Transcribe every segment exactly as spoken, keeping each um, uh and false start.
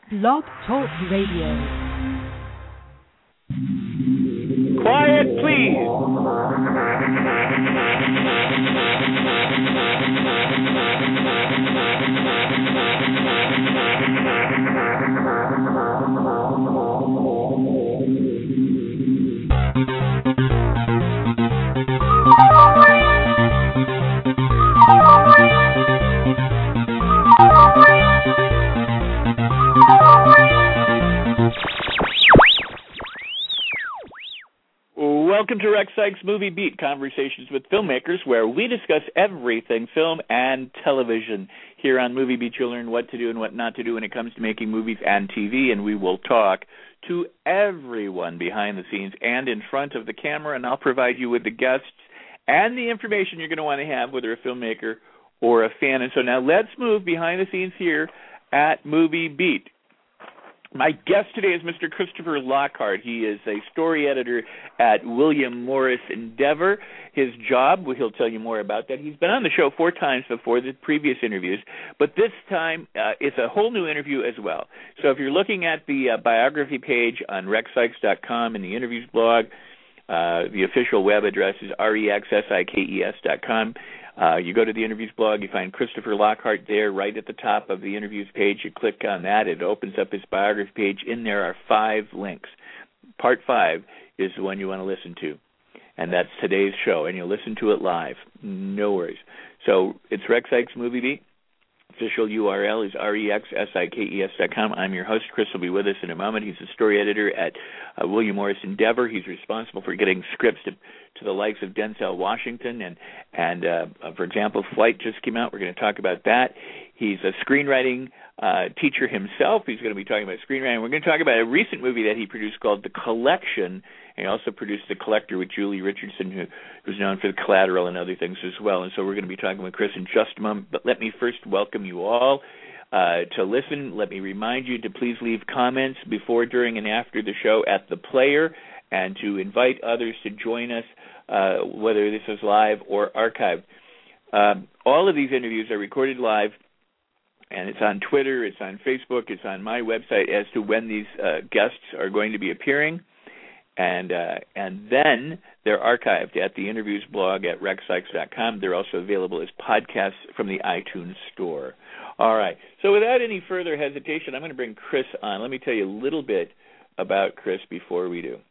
Blog Talk Radio. Quiet, please. Welcome to Rex Sikes Movie Beat, conversations with filmmakers, where we discuss everything film and television. Here on Movie Beat, you'll learn what to do and what not to do when it comes to making movies and T V, and we will talk to everyone behind the scenes and in front of the camera, and I'll provide you with the guests and the information you're going to want to have, whether a filmmaker or a fan. And so now let's move behind the scenes here at Movie Beat. My guest today is Mister Christopher Lockhart. He is a story editor at William Morris Endeavor. His job, well, he'll tell you more about that. He's been on the show four times before, the previous interviews, but this time uh, it's a whole new interview as well. So if you're looking at the uh, biography page on rex sikes dot com in the interviews blog, uh, the official web address is R E X S I K E S dot com. Uh, you go to the interviews blog, you find Christopher Lockhart there right at the top of the interviews page. You click on that, it opens up his biography page. In there are five links. Part five is the one you want to listen to, and that's today's show, and you'll listen to it live. No worries. So it's Rex Sikes Movie Beat. Official U R L is R E X S I K E S dot com. I'm your host. Chris will be with us in a moment. He's a story editor at uh, William Morris Endeavor. He's responsible for getting scripts to, to the likes of Denzel Washington. And, and uh, for example, Flight just came out. We're going to talk about that. He's a screenwriting uh, teacher himself. He's going to be talking about screenwriting. We're going to talk about a recent movie that he produced called The Collection. And he also produced The Collector with Julie Richardson, who, who's known for The Collateral and other things as well. And so we're going to be talking with Chris in just a moment. But let me first welcome you all uh, to listen. Let me remind you to please leave comments before, during, and after the show at The Player, and to invite others to join us, uh, whether this is live or archived. Um, all of these interviews are recorded live, and it's on Twitter, it's on Facebook, it's on my website as to when these uh, guests are going to be appearing. And uh, and then they're archived at the interviews blog at rex sikes dot com. They're also available as podcasts from the iTunes store. All right. So without any further hesitation, I'm going to bring Chris on. Let me tell you a little bit about Chris before we do.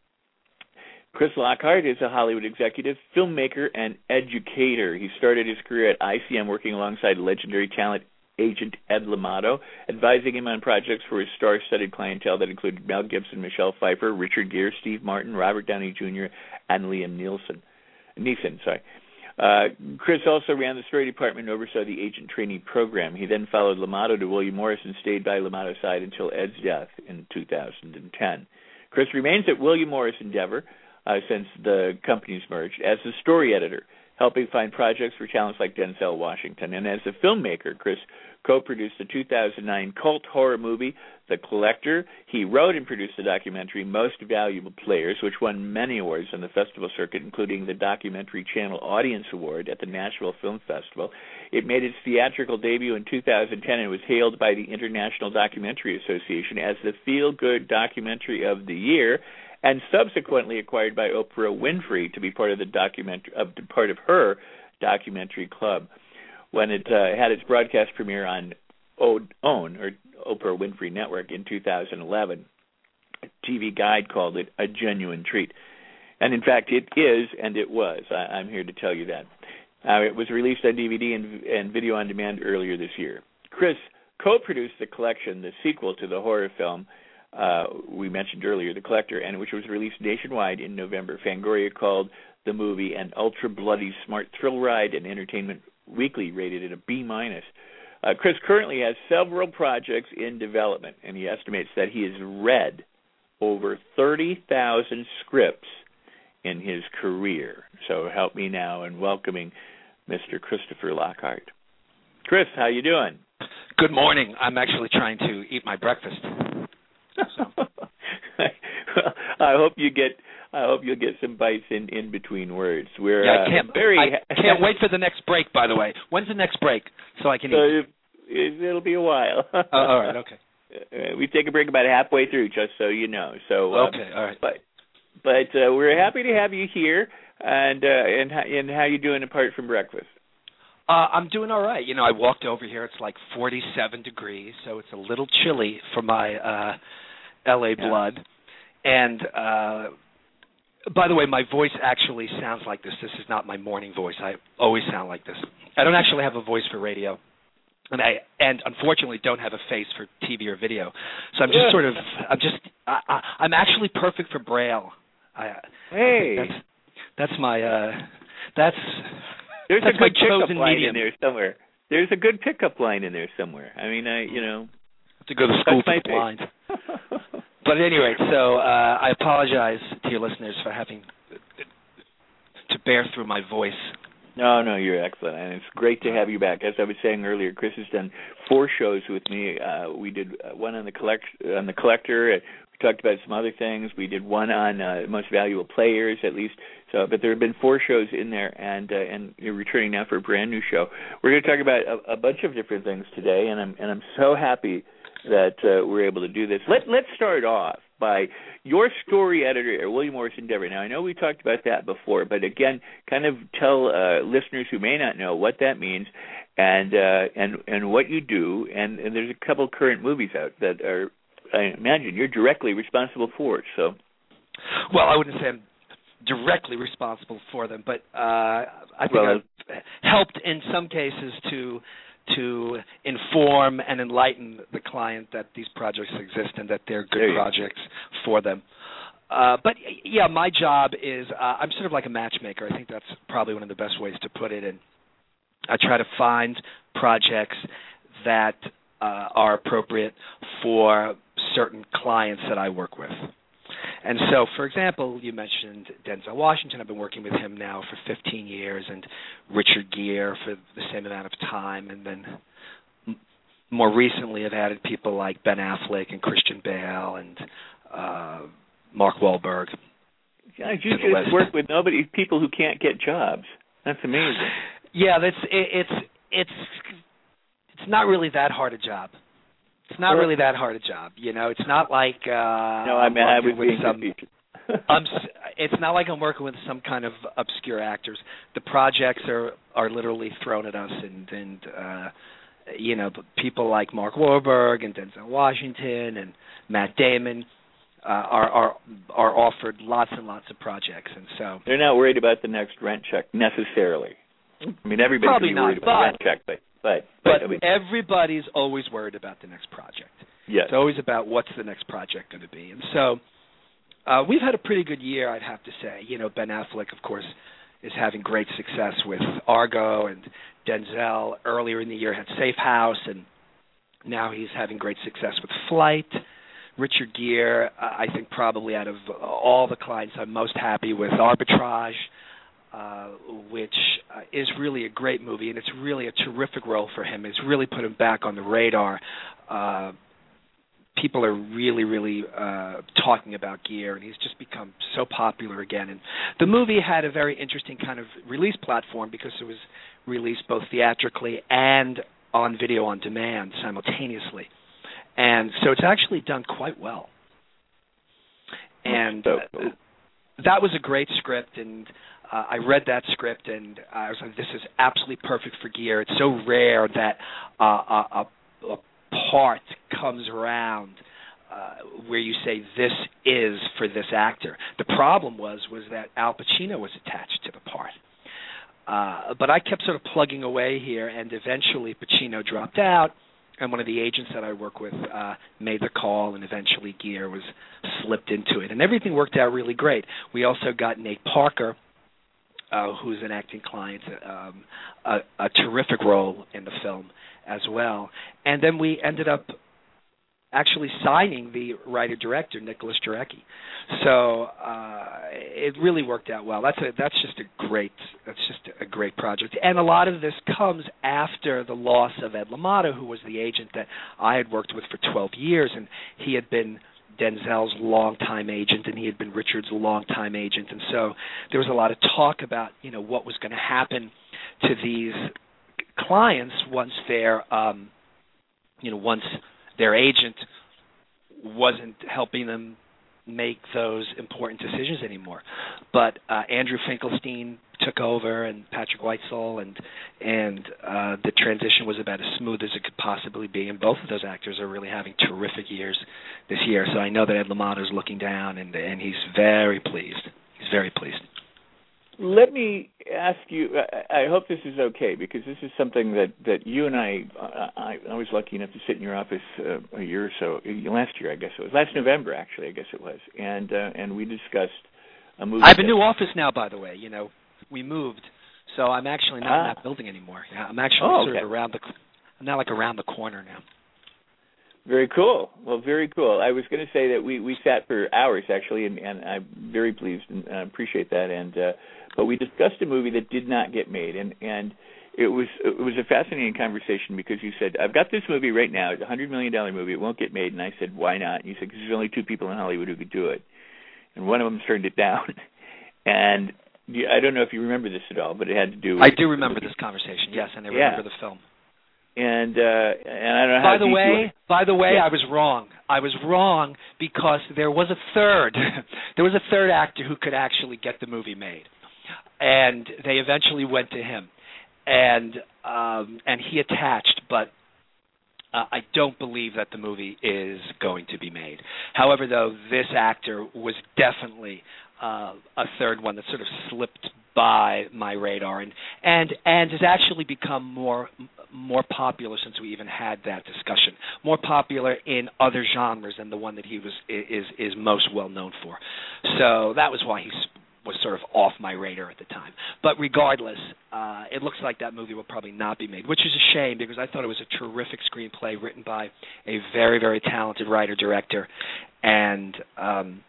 Chris Lockhart is a Hollywood executive, filmmaker, and educator. He started his career at I C M working alongside legendary talent agent Ed L'Amato, advising him on projects for his star-studded clientele that included Mel Gibson, Michelle Pfeiffer, Richard Gere, Steve Martin, Robert Downey Junior, and Liam Neeson. Neeson, sorry. Uh, Chris also ran the story department and oversaw the agent trainee program. He then followed L'Amato to William Morris and stayed by L'Amato's side until Ed's death in two thousand ten. Chris remains at William Morris Endeavor uh, since the companies merged as the story editor, helping find projects for talents like Denzel Washington. And as a filmmaker, Chris co-produced the two thousand nine cult horror movie, The Collector. He wrote and produced the documentary Most Valuable Players, which won many awards on the festival circuit, including the Documentary Channel Audience Award at the Nashville Film Festival. It made its theatrical debut in two thousand ten and was hailed by the International Documentary Association as the feel-good documentary of the year, and subsequently acquired by Oprah Winfrey to be part of the documentary, of part of her documentary club, when it uh, had its broadcast premiere on OWN, or Oprah Winfrey Network, in two thousand eleven. A T V Guide called it a genuine treat. And in fact, it is, and it was. I, I'm here to tell you that. Uh, it was released on D V D and, and video on demand earlier this year. Chris co-produced The Collection, the sequel to the horror film uh, we mentioned earlier, The Collector, and which was released nationwide in November. Fangoria called the movie an ultra-bloody smart thrill ride, and Entertainment Weekly rated it a B minus. Uh, Chris currently has several projects in development, and he estimates that he has read over thirty thousand scripts in his career. So help me now in welcoming Mister Christopher Lockhart. Chris, how you doing? Good morning. I'm actually trying to eat my breakfast. So. Well, I hope you get. I hope you'll get some bites in, in between words. We're yeah, I can't, uh, very. I can't wait for the next break. By the way, when's the next break so I can so eat? It, it'll be a while. uh, all right. Okay. Uh, we take a break about halfway through, just so you know. So uh, okay, all right. But but uh, we're happy to have you here, and uh, and and how you doing apart from breakfast? Uh, I'm doing all right. You know, I walked over here. It's like forty-seven degrees, so it's a little chilly for my uh, L A Yeah. blood. And uh, by the way, my voice actually sounds like this. This is not my morning voice. I always sound like this. I don't actually have a voice for radio. And I, and unfortunately, don't have a face for T V or video. So I'm just sort of, I'm just, I, I, I'm actually perfect for Braille. I, Hey, I that's that's my, uh, that's there's that's a good my pickup chosen line medium. in there somewhere. There's a good pickup line in there somewhere. I mean, I you know, have to go to school that's my for the blind. But at any rate, so uh, I apologize to your listeners for having to bear through my voice. No, no, you're excellent, and it's great to have you back. As I was saying earlier, Chris has done four shows with me. Uh, we did uh, one on the collect on the collector. Uh, we talked about some other things. We did one on uh, most valuable players, at least. So, but there have been four shows in there, and uh, and you're returning now for a brand new show. We're going to talk about a, a bunch of different things today, and I'm and I'm so happy that uh, we're able to do this. Let Let's start off by your story editor, William Morrison Dever. Now, I know we talked about that before, but again, kind of tell uh, listeners who may not know what that means and uh, and and what you do. And, and there's a couple current movies out that are, I imagine, you're directly responsible for. So, well, I wouldn't say I'm directly responsible for them, but uh, I think well, I've helped in some cases to to inform and enlighten the client that these projects exist and that they're good projects for them. Uh, but, yeah, my job is uh, I'm sort of like a matchmaker. I think that's probably one of the best ways to put it. And I try to find projects that uh, are appropriate for certain clients that I work with. And so, for example, you mentioned Denzel Washington. I've been working with him now for fifteen years, and Richard Gere for the same amount of time. And then m- more recently, I've added people like Ben Affleck and Christian Bale and uh, Mark Wahlberg. God, you just work with nobody, people who can't get jobs. That's amazing. Yeah, that's it, it's it's it's not really that hard a job. It's not really that hard a job, you know. It's not like uh, no, I mean I was with being some. I'm, it's not like I'm working with some kind of obscure actors. The projects are, are literally thrown at us, and and uh, you know, people like Mark Wahlberg and Denzel Washington and Matt Damon uh, are are are offered lots and lots of projects, and so they're not worried about the next rent check necessarily. I mean, everybody's probably be not, worried about but, the rent check, but. But, but, but I mean, everybody's always worried about the next project. Yes. It's always about what's the next project going to be. And so uh, we've had a pretty good year, I'd have to say. You know, Ben Affleck, of course, is having great success with Argo, and Denzel earlier in the year had Safe House, and now he's having great success with Flight. Richard Gere, uh, I think probably out of all the clients I'm most happy with, Arbitrage. Uh, which uh, is really a great movie, and it's really a terrific role for him. It's really put him back on the radar. Uh, people are really, really uh, talking about Gere, and he's just become so popular again. And the movie had a very interesting kind of release platform because it was released both theatrically and on video on demand simultaneously. And so it's actually done quite well. And so cool. uh, that was a great script, and Uh, I read that script, and I was like, this is absolutely perfect for Gere. It's so rare that uh, a, a part comes around uh, where you say, this is for this actor. The problem was was that Al Pacino was attached to the part. Uh, but I kept sort of plugging away here, and eventually Pacino dropped out, and one of the agents that I work with uh, made the call, and eventually Gere was slipped into it. And everything worked out really great. We also got Nate Parker, Uh, who's an acting client, um, a, a terrific role in the film as well. And then we ended up actually signing the writer-director, Nicholas Jarecki. So uh, it really worked out well. That's a, that's just a great that's just a great project. And a lot of this comes after the loss of Ed LaMotta, who was the agent that I had worked with for twelve years, and he had been Denzel's longtime agent, and he had been Richard's longtime agent, and so there was a lot of talk about, you know, what was going to happen to these clients once their, um, you know, once their agent wasn't helping them make those important decisions anymore. But uh, Andrew Finkelstein took over, and Patrick Whitesell, and and uh, the transition was about as smooth as it could possibly be. And both of those actors are really having terrific years this year. So I know that Ed LaMotta is looking down, and and he's very pleased. He's very pleased. Let me ask you, I, I hope this is okay, because this is something that, that you and I, I, I was lucky enough to sit in your office uh, a year or so, last year I guess it was, last November actually I guess it was, and uh, and we discussed a movie. I have a new office now, by the way, you know, we moved, so I'm actually not ah. in that building anymore. Yeah, I'm actually oh, sort okay. of around the, I'm not like around the corner now. Very cool. Well, very cool. I was going to say that we, we sat for hours, actually, and, and I'm very pleased and uh, appreciate that. And uh, but we discussed a movie that did not get made, and, and it was it was a fascinating conversation, because you said, I've got this movie right now. It's a one hundred million dollars movie. It won't get made. And I said, why not? And you said, because there's only two people in Hollywood who could do it. And one of them turned it down. And I don't know if you remember this at all, but it had to do with... I do remember this conversation, yes, and I remember yeah. the film. And uh, and I don't know how by the way, by the way, yeah. I was wrong. I was wrong because there was a third. there was a third actor who could actually get the movie made, and they eventually went to him, and um, and he attached, but uh, I don't believe that the movie is going to be made. However, though, this actor was definitely uh, a third one that sort of slipped by my radar, and and and has actually become more more popular since we even had that discussion. More popular in other genres than the one that he was is is most well known for. So that was why he was sort of off my radar at the time. But regardless, uh, it looks like that movie will probably not be made, which is a shame, because I thought it was a terrific screenplay written by a very, very talented writer-director, and um,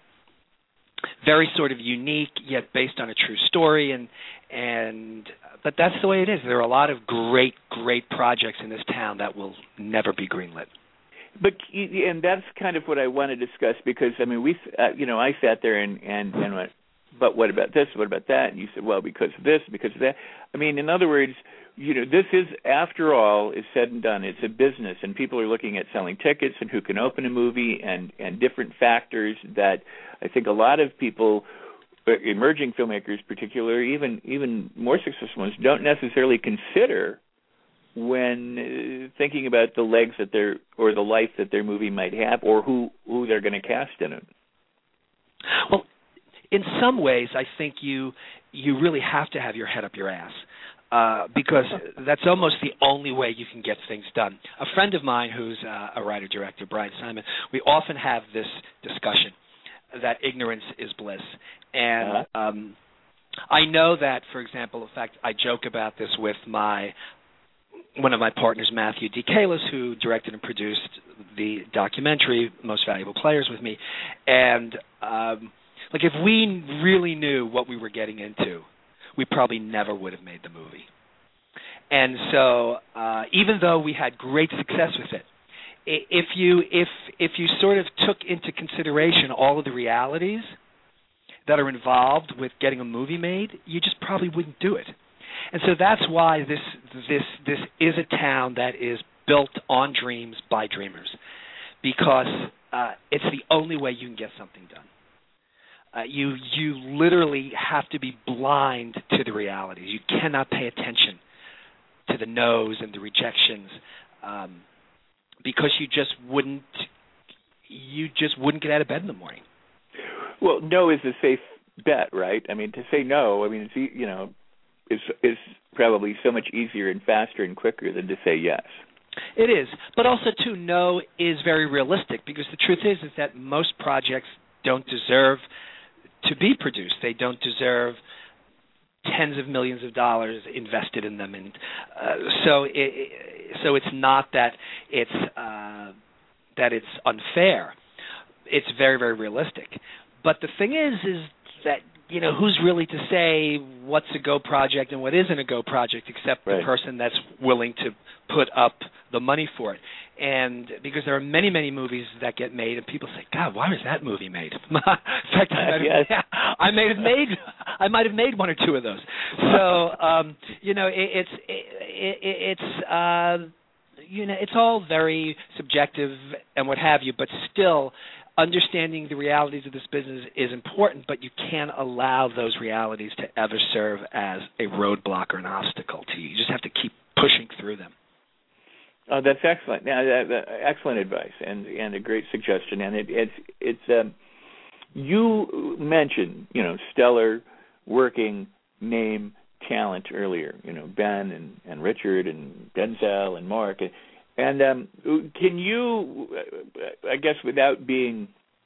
very sort of unique, yet based on a true story, and and but that's the way it is. There are a lot of great, great projects in this town that will never be greenlit. But and that's kind of what I want to discuss, because I mean, we, uh, you know, I sat there and and and went, but what about this? What about that? And you said, well, because of this, because of that. I mean, in other words, you know, this is, after all is said and done, it's a business, and people are looking at selling tickets and who can open a movie, and and different factors that I think a lot of people, emerging filmmakers particularly, even even more successful ones, don't necessarily consider when uh, thinking about the legs that their, or the life that their movie might have, or who, who they're going to cast in it. Well, in some ways, I think you you really have to have your head up your ass, uh, because that's almost the only way you can get things done. A friend of mine who's uh, a writer-director, Brian Simon, we often have this discussion that ignorance is bliss. And uh-huh. um, I know that, for example, in fact, I joke about this with my one of my partners, Matthew D. Kalis, who directed and produced the documentary Most Valuable Players with me. And um, like, if we really knew what we were getting into, we probably never would have made the movie. And so, uh, even though we had great success with it, if you if if you sort of took into consideration all of the realities that are involved with getting a movie made, you just probably wouldn't do it. And so that's why this this this is a town that is built on dreams by dreamers, because uh, it's the only way you can get something done. Uh, you you literally have to be blind to the realities. You cannot pay attention to the no's and the rejections, um, because you just wouldn't you just wouldn't get out of bed in the morning. Well, no is a safe bet, right? I mean, to say no, I mean, it's, you know, is is probably so much easier and faster and quicker than to say yes. It is, but also too, no is very realistic, because the truth is is that most projects don't deserve to be produced. They don't deserve tens of millions of dollars invested in them, and uh, so it, so it's not that it's uh, that it's unfair. It's very, very realistic. But the thing is, is that, you know, who's really to say what's a go project and what isn't a go project, except right. the person that's willing to put up the money for it. And because there are many, many movies that get made, and people say, God, why was that movie made? In fact, I might, have, yes. I may have made, I might have made one or two of those. So, um, you know, it, it's, it, it, it's, uh, you know, it's all very subjective and what have you, but still understanding the realities of this business is important, but you can't allow those realities to ever serve as a roadblock or an obstacle to you. You just have to keep pushing through them. Oh, that's excellent. Now, that, that, excellent advice and and a great suggestion. And it, it's it's um, you mentioned, you know, stellar working name talent earlier. You know, Ben and, and Richard and Denzel and Mark. And, and um, can you, I guess, without being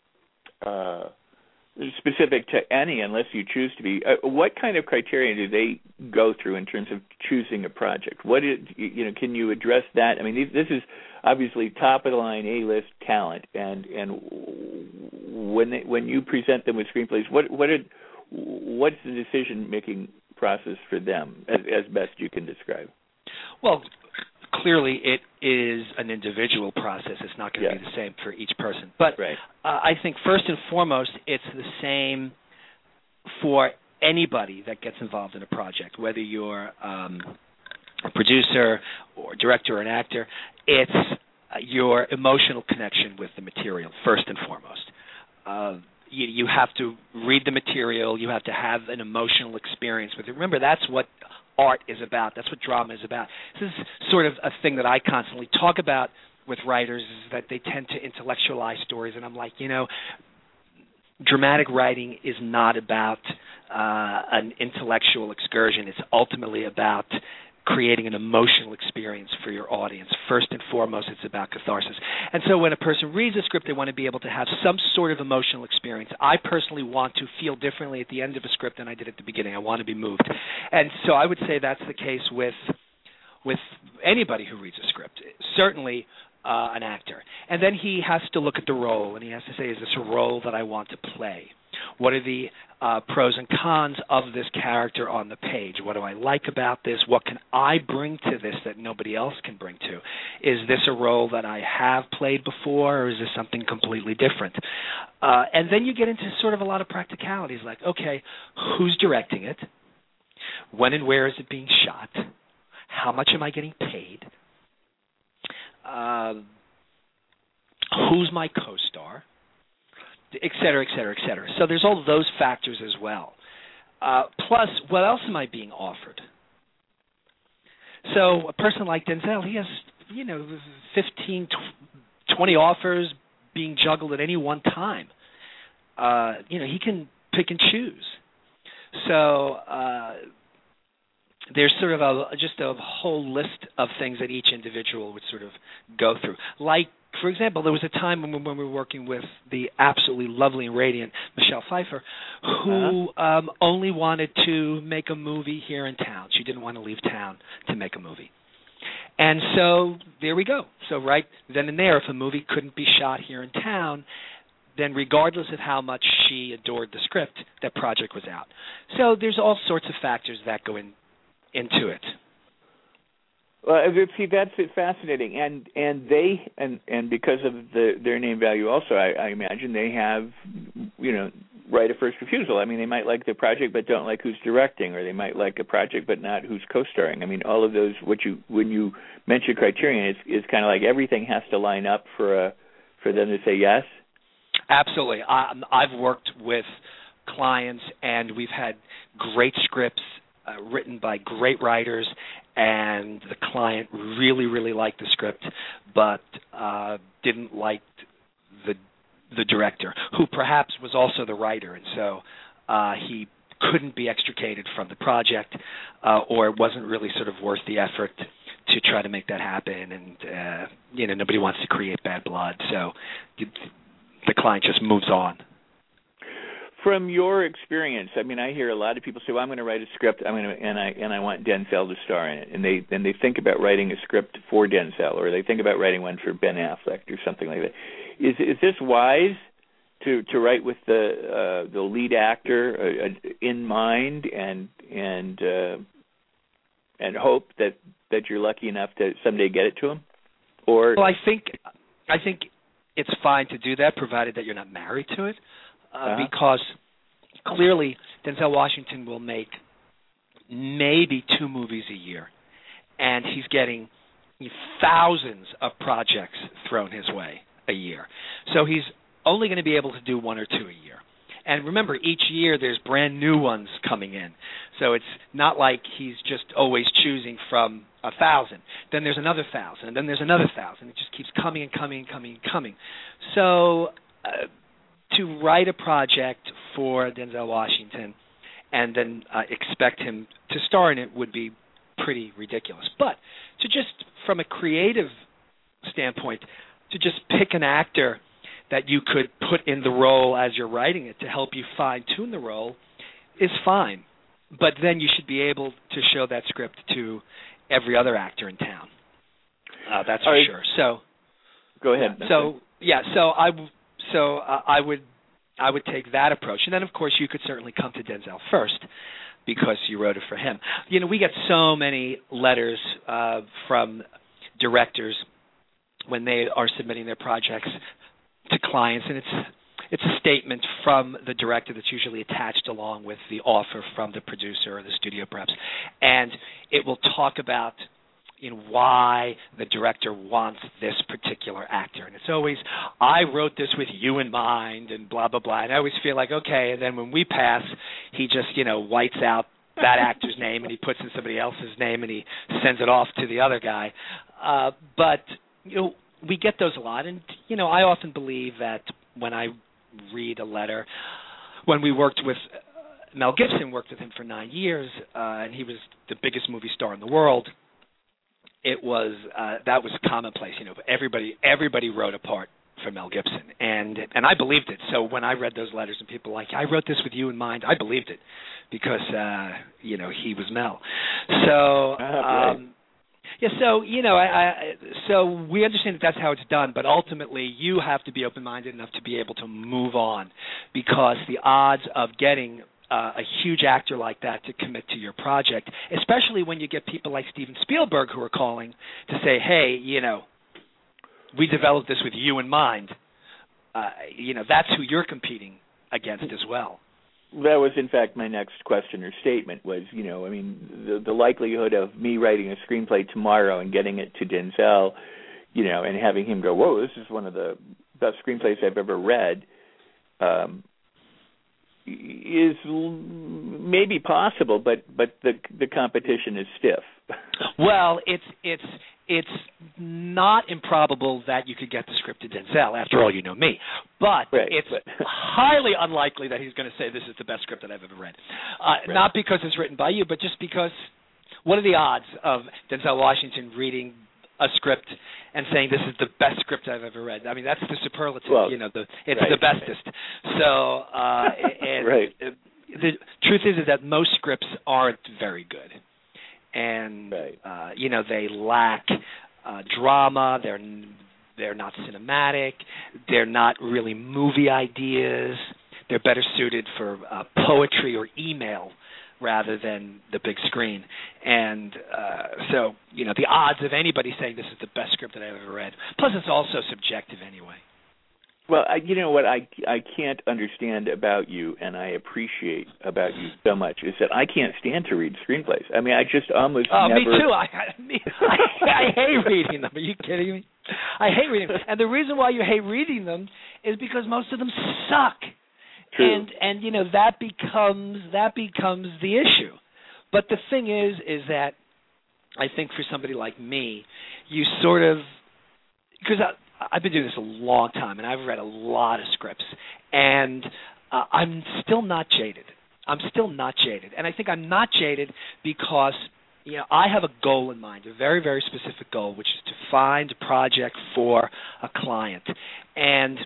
uh, specific to any, unless you choose to be, uh, what kind of criteria do they go through in terms of choosing a project? What is, you know, can you address that? I mean, this is obviously top of the line A-list talent, and and when they, when you present them with screenplays, what what did what's the decision making process for them as, as best you can describe? Well, clearly it is an individual process. It's not going to yeah. be the same for each person. But right. uh, I think first and foremost, it's the same for anybody that gets involved in a project, whether you're um, a producer or director or an actor. It's uh, your emotional connection with the material, first and foremost. Uh, you, you have to read the material. You have to have an emotional experience with it. Remember, that's what art is about. That's what drama is about. This is sort of a thing that I constantly talk about with writers, is that they tend to intellectualize stories, and I'm like, you know, dramatic writing is not about uh, an intellectual excursion. It's ultimately about creating an emotional experience for your audience. First and foremost, it's about catharsis. And so when a person reads a script, they want to be able to have some sort of emotional experience. I personally want to feel differently at the end of a script than I did at the beginning. I want to be moved. And so I would say that's the case with with anybody who reads a script, certainly uh, an actor. And then he has to look at the role, and he has to say, is this a role that I want to play? What are the uh, pros and cons of this character on the page? What do I like about this? What can I bring to this that nobody else can bring to? Is this a role that I have played before, or is this something completely different? Uh, and then you get into sort of a lot of practicalities, like, okay, who's directing it? When and where is it being shot? How much am I getting paid? Uh, who's my co-star? Et cetera, et cetera, et cetera. So there's all those factors as well. Uh, plus, what else am I being offered? So a person like Denzel, he has, you know, fifteen, twenty offers being juggled at any one time. Uh, you know, he can pick and choose. So uh, there's sort of a, just a whole list of things that each individual would sort of go through. Like, for example, there was a time when we, when we were working with the absolutely lovely and radiant Michelle Pfeiffer, who uh-huh. um, only wanted to make a movie here in town. She didn't want to leave town to make a movie. And so there we go. So right then and there, if a movie couldn't be shot here in town, then regardless of how much she adored the script, that project was out. So there's all sorts of factors that go in into it. Well, see, that's fascinating, and and they and and because of the their name value, also, I, I imagine they have, you know, right of first refusal. I mean, they might like the project but don't like who's directing, or they might like a project but not who's co-starring. I mean, all of those. What you when you mention criterion, it's is kind of like everything has to line up for a for them to say yes. Absolutely, I, I've worked with clients, and we've had great scripts uh, written by great writers, and the client really, really liked the script, but uh, didn't like the the director, who perhaps was also the writer, and so uh, he couldn't be extricated from the project, uh, or it wasn't really sort of worth the effort to try to make that happen, and uh, you know, nobody wants to create bad blood, so the client just moves on. From your experience, I mean, I hear a lot of people say, "Well, I'm going to write a script, I'm going to, and I and I want Denzel to star in it," and they then they think about writing a script for Denzel, or they think about writing one for Ben Affleck, or something like that. Is is this wise to to write with the uh, the lead actor uh, in mind, and and uh, and hope that, that you're lucky enough to someday get it to him? Or well, I think I think it's fine to do that, provided that you're not married to it. Uh, uh-huh. Because clearly Denzel Washington will make maybe two movies a year, and he's getting, thousands of projects thrown his way a year. So he's only going to be able to do one or two a year. And remember, each year there's brand new ones coming in. So it's not like he's just always choosing from a thousand. Then there's another thousand, and then there's another thousand. It just keeps coming and coming and coming and coming. So uh, to write a project for Denzel Washington and then uh, expect him to star in it would be pretty ridiculous. But to just, from a creative standpoint, to just pick an actor that you could put in the role as you're writing it to help you fine-tune the role is fine. But then you should be able to show that script to every other actor in town. Uh, that's for right. sure. So, go ahead. Yeah, so yeah, so I so uh, I would I would take that approach, and then of course you could certainly come to Denzel first because you wrote it for him. You know, we get so many letters uh, from directors when they are submitting their projects to clients, and it's it's a statement from the director that's usually attached along with the offer from the producer or the studio perhaps, and it will talk about, you know, why the director wants this particular actor, and it's always, I wrote this with you in mind, and blah blah blah. And I always feel like, okay, and then when we pass, he just, you know, whites out that actor's name and he puts in somebody else's name and he sends it off to the other guy. Uh, but you know, we get those a lot, and you know, I often believe that when I read a letter, when we worked with uh, Mel Gibson, worked with him for nine years, uh, and he was the biggest movie star in the world. It was uh, that was commonplace, you know. Everybody everybody wrote a part for Mel Gibson, and and I believed it. So when I read those letters and people were like, I wrote this with you in mind, I believed it because uh, you know, he was Mel. So. Um, Yeah, so you know, I, I, so we understand that that's how it's done, but ultimately you have to be open-minded enough to be able to move on, because the odds of getting uh, a huge actor like that to commit to your project, especially when you get people like Steven Spielberg who are calling to say, hey, you know, we developed this with you in mind. Uh, you know, that's who you're competing against as well. That was, in fact, my next question or statement was, you know, I mean, the, the likelihood of me writing a screenplay tomorrow and getting it to Denzel, you know, and having him go, whoa, this is one of the best screenplays I've ever read, um, is maybe possible, but but the the competition is stiff. Well, it's it's it's not improbable that you could get the script to Denzel. After all, you know me. But right, it's but. highly unlikely that he's going to say this is the best script that I've ever read. Uh, right. Not because it's written by you, but just because what are the odds of Denzel Washington reading a script and saying this is the best script I've ever read? I mean, that's the superlative. Well, you know, the it's right, the bestest. Right. So, uh, and right. the truth is, is that most scripts aren't very good. And right. uh, you know, they lack uh, drama. They're they're not cinematic. They're not really movie ideas. They're better suited for uh, poetry or email rather than the big screen. And uh, so, you know, the odds of anybody saying this is the best script that I've ever read. Plus, it's also subjective anyway. Well, I, you know what I, I can't understand about you, and I appreciate about you so much, is that I can't stand to read screenplays. I mean, I just almost oh, never... me too. I, I, me, I, I hate reading them. Are you kidding me? I hate reading them. And the reason why you hate reading them is because most of them suck. True. And, and you know, that becomes that becomes the issue. But the thing is, is that I think for somebody like me, you sort of... Because I... I've been doing this a long time, and I've read a lot of scripts, and uh, I'm still not jaded. I'm still not jaded, and I think I'm not jaded because, you know, I have a goal in mind, a very, very specific goal, which is to find a project for a client. And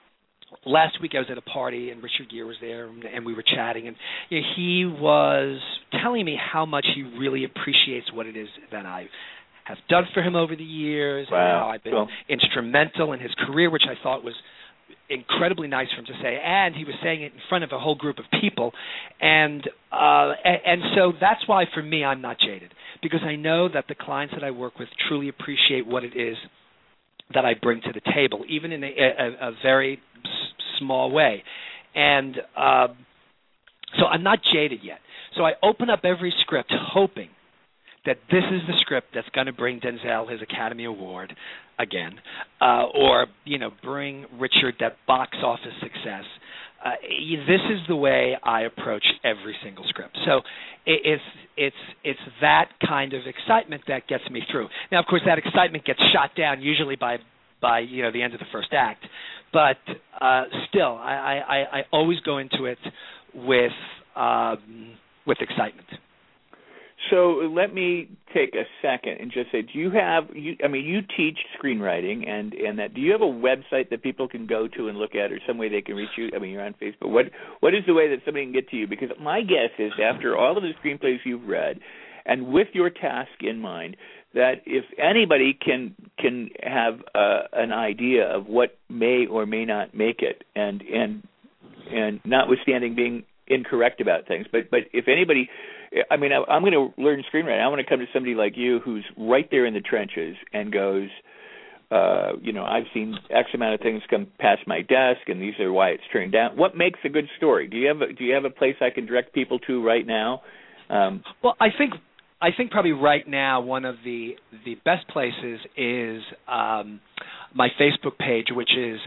last week I was at a party, and Richard Gere was there, and we were chatting, and you know, he was telling me how much he really appreciates what it is that I have done for him over the years, wow. and how I've been cool. instrumental in his career, which I thought was incredibly nice for him to say. And he was saying it in front of a whole group of people, and uh, and, and so that's why for me I'm not jaded, because I know that the clients that I work with truly appreciate what it is that I bring to the table, even in a, a, a very s- small way. And uh, so I'm not jaded yet. So I open up every script hoping that this is the script that's going to bring Denzel his Academy Award again, uh, or, you know, bring Richard that box office success. Uh, this is the way I approach every single script. So it, it's it's it's that kind of excitement that gets me through. Now, of course, that excitement gets shot down usually by by you know the end of the first act, but uh, still, I, I, I always go into it with um, with excitement. So let me take a second and just say, do you have, you, I mean, you teach screenwriting, and, and that, do you have a website that people can go to and look at, or some way they can reach you? I mean, you're on Facebook. What What is the way that somebody can get to you? Because my guess is, after all of the screenplays you've read, and with your task in mind, that if anybody can can have uh, an idea of what may or may not make it, and and and notwithstanding being incorrect about things, but but if anybody, I mean, I, I'm going to learn screenwriting. I want to come to somebody like you who's right there in the trenches and goes, uh, you know, I've seen X amount of things come past my desk, and these are why it's turned down. What makes a good story? Do you have a, do you have a place I can direct people to right now? Um, well, I think I think probably right now one of the the best places is um, my Facebook page, which is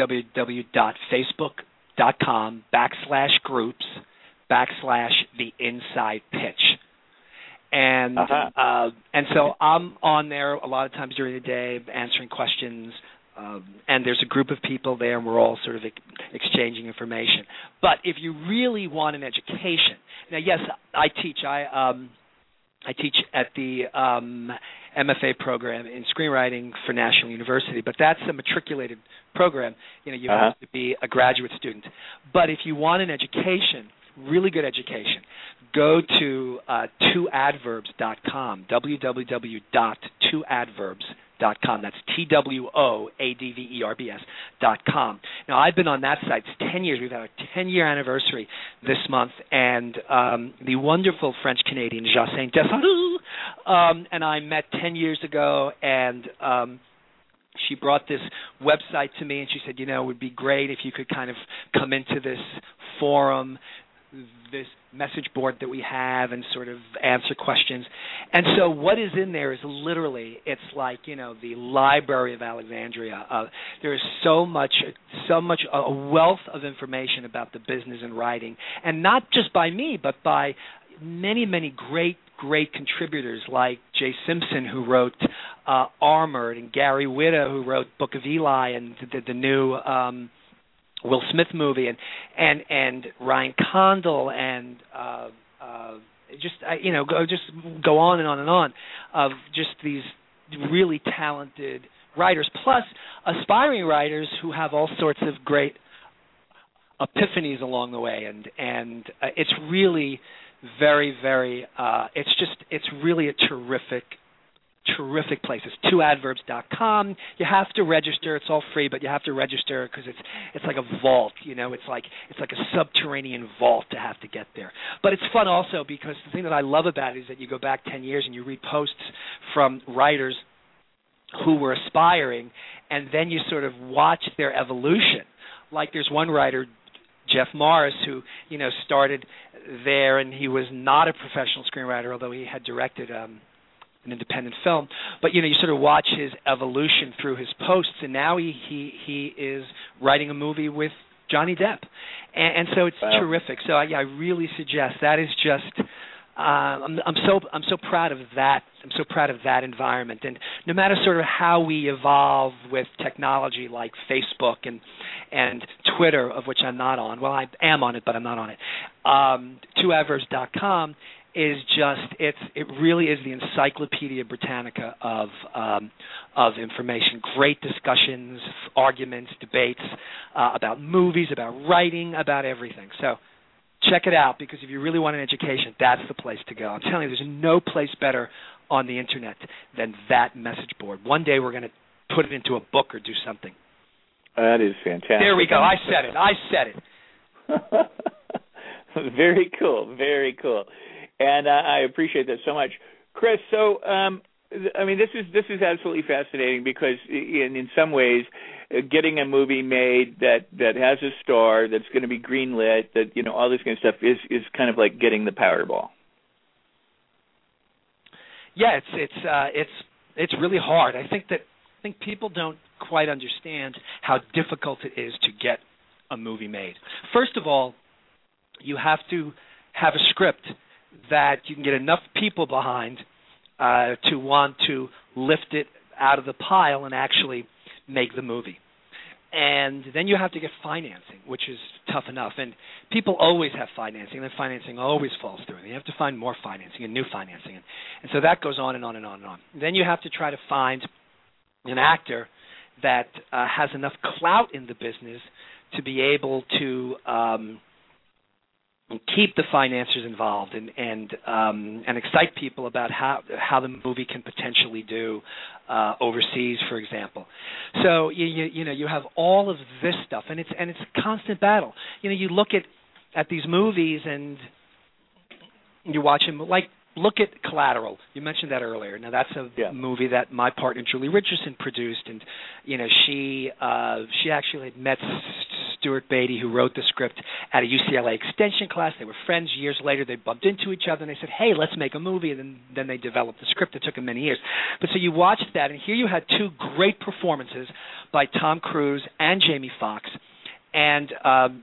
www.facebook.com backslash groups backslash the inside pitch. And uh-huh. uh, and so I'm on there a lot of times during the day answering questions, um, and there's a group of people there, and we're all sort of ex- exchanging information. But if you really want an education, now yes, I teach. I um, I teach at the um, M F A program in screenwriting for National University, but that's a matriculated program. You know, you uh-huh. have to be a graduate student. But if you want an education, really good education, go to uh, two adverbs dot com, w w w dot two adverbs dot com. That's T W O A D V E R B S dot com. Now, I've been on that site ten years. We've had our ten-year anniversary this month, and um, the wonderful French-Canadian Jacinthe Desarou um, and I met ten years ago, and um, she brought this website to me, and she said, you know, it would be great if you could kind of come into this forum, this message board that we have, and sort of answer questions. And so what is in there is literally, it's like, you know, the Library of Alexandria. Uh, there is so much, so much, a wealth of information about the business and writing, and not just by me, but by many, many great, great contributors like Jay Simpson, who wrote uh, Armored, and Gary Whitta, who wrote Book of Eli, and the, the new Um, Will Smith movie, and and and Ryan Condal, and uh, uh, just uh, you know go just go on and on and on of just these really talented writers, plus aspiring writers who have all sorts of great epiphanies along the way, and and uh, it's really very very uh, it's just it's really a terrific. Terrific place. It's two adverbs dot com. You have to register. It's all free, but you have to register because it's it's like a vault. You know, it's like it's like a subterranean vault to have to get there. But it's fun also because the thing that I love about it is that you go back ten years and you read posts from writers who were aspiring, and then you sort of watch their evolution. Like there's one writer, Jeff Morris, who you know started there, and he was not a professional screenwriter, although he had directed Um, an independent film, but you know you sort of watch his evolution through his posts, and now he he, he is writing a movie with Johnny Depp, and, and so it's wow. terrific. So I, yeah, I really suggest that is just uh, I'm I'm so I'm so proud of that. I'm so proud of that environment, and no matter sort of how we evolve with technology like Facebook and and Twitter, of which I'm not on. Well, I am on it, but I'm not on it. Um, two adverbs dot com is just it's it really is the Encyclopedia Britannica of um, of information. Great discussions, arguments, debates uh, about movies, about writing, about everything. So check it out, because if you really want an education, that's the place to go. I'm telling you, there's no place better on the internet than that message board. One day we're going to put it into a book or do something. That is fantastic. There we go. I said it. I said it. Very cool. Very cool. And uh, I appreciate that so much, Chris. So, um, th- I mean, this is this is absolutely fascinating, because in in some ways, uh, getting a movie made that, that has a star, that's going to be greenlit, that you know all this kind of stuff is is kind of like getting the Powerball. Yeah, it's it's uh, it's it's really hard. I think that I think people don't quite understand how difficult it is to get a movie made. First of all, you have to have a script that you can get enough people behind uh, to want to lift it out of the pile and actually make the movie. And then you have to get financing, which is tough enough. And people always have financing, and then financing always falls through. And you have to find more financing and new financing. And, and so that goes on and on and on and on. Then you have to try to find an actor that uh, has enough clout in the business to be able to um, keep the financiers involved and and um, and excite people about how how the movie can potentially do uh, overseas, for example. So you, you you know you have all of this stuff, and it's and it's a constant battle. You know, you look at at these movies and you watch them, like look at Collateral. You mentioned that earlier. Now that's a yeah. movie that my partner Julie Richardson produced, and you know she uh, she actually had met Stuart Beatty, who wrote the script, at a U C L A extension class. They were friends. Years later, they bumped into each other, and they said, hey, let's make a movie. And then, then they developed the script. It took them many years. But so you watched that, and here you had two great performances by Tom Cruise and Jamie Foxx. And um,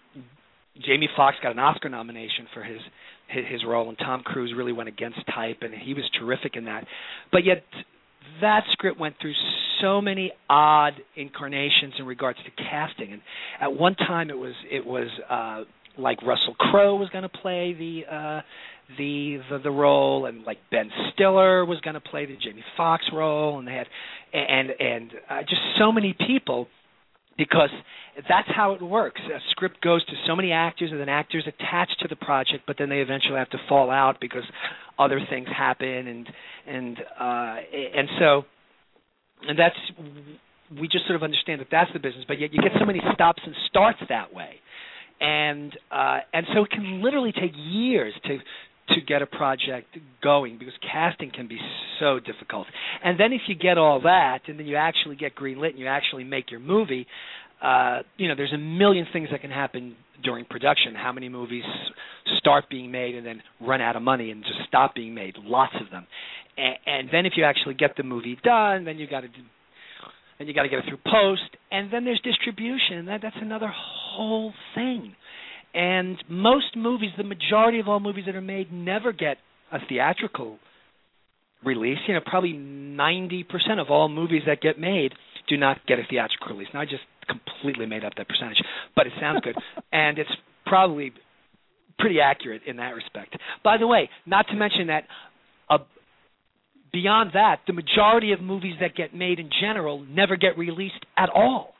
Jamie Foxx got an Oscar nomination for his, his his role, and Tom Cruise really went against type, and he was terrific in that. But yet that script went through so many odd incarnations in regards to casting. And at one time, it was it was uh, like Russell Crowe was going to play the, uh, the the the role, and like Ben Stiller was going to play the Jamie Foxx role, and they had and and uh, just so many people. Because that's how it works. A script goes to so many actors, and then actors attached to the project, but then they eventually have to fall out because other things happen, and and uh, and so and that's we just sort of understand that that's the business. But yet you get so many stops and starts that way, and uh, and so it can literally take years to. to get a project going, because casting can be so difficult. And then if you get all that, and then you actually get greenlit and you actually make your movie, uh, you know, there's a million things that can happen during production. How many movies start being made and then run out of money and just stop being made? Lots of them. And, and then if you actually get the movie done, then you got to do and you got to get it through post, and then there's distribution. That that's another whole thing. And most movies, the majority of all movies that are made, never get a theatrical release. You know, probably ninety percent of all movies that get made do not get a theatrical release. Now, I just completely made up that percentage, but it sounds good. And it's probably pretty accurate in that respect. By the way, not to mention that uh, beyond that, the majority of movies that get made in general never get released at all.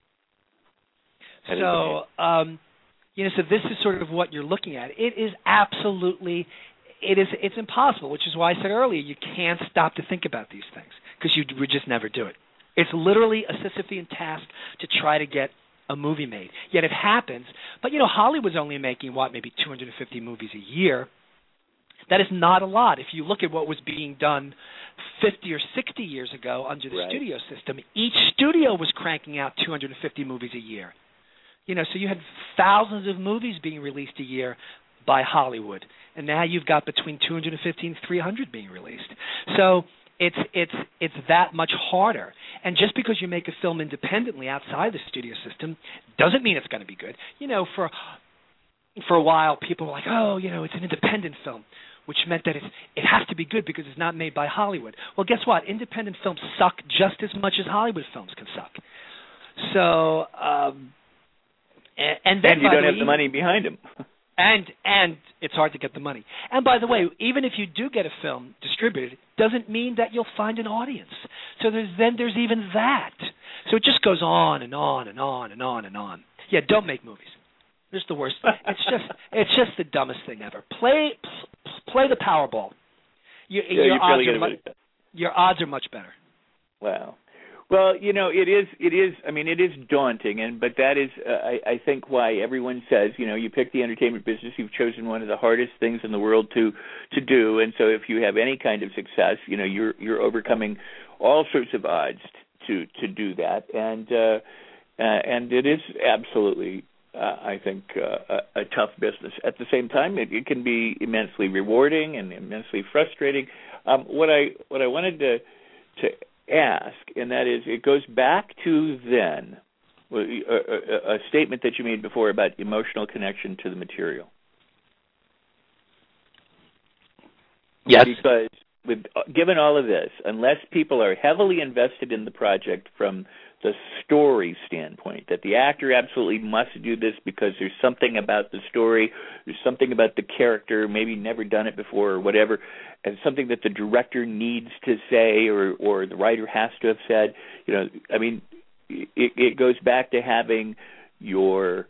So... Um, You know, so this is sort of what you're looking at. It is absolutely, it is, it's impossible, which is why I said earlier, you can't stop to think about these things, because you would just never do it. It's literally a Sisyphean task to try to get a movie made. Yet it happens. But, you know, Hollywood's only making, what, maybe two hundred fifty movies a year. That is not a lot. If you look at what was being done fifty or sixty years ago under the right. studio system, each studio was cranking out two hundred fifty movies a year. You know, so you had thousands of movies being released a year by Hollywood, and now you've got between two hundred fifty and three hundred being released. So it's it's it's that much harder. And just because you make a film independently outside the studio system doesn't mean it's going to be good. You know, for for a while, people were like, "Oh, you know, it's an independent film," which meant that it's, it has to be good because it's not made by Hollywood. Well, guess what? Independent films suck just as much as Hollywood films can suck. So. Um, And, and, then, and you don't the have way, the money behind them. and and it's hard to get the money. And by the way, even if you do get a film distributed, doesn't mean that you'll find an audience. So there's then there's even that. So it just goes on and on and on and on and on. Yeah, don't make movies. It's the worst. It's just it's just the dumbest thing ever. Play play the Powerball. You, yeah, your, odds really are much, your odds are much better. Wow. Well, you know, it is, it is, I mean, it is daunting, and but that is, uh, I, I think, why everyone says, you know, you pick the entertainment business, you've chosen one of the hardest things in the world to to do, and so if you have any kind of success, you know, you're you're overcoming all sorts of odds to to do that, and uh, uh, and it is absolutely uh, I think, uh, a, a tough business. At the same time, it, it can be immensely rewarding and immensely frustrating. Um, what I what I wanted to to ask, and that is, it goes back to then a, a, a statement that you made before about emotional connection to the material. Yes. Because with given all of this, unless people are heavily invested in the project from the story standpoint, that the actor absolutely must do this because there's something about the story, there's something about the character, maybe never done it before or whatever, and something that the director needs to say or, or the writer has to have said, you know, I mean, it, it goes back to having your,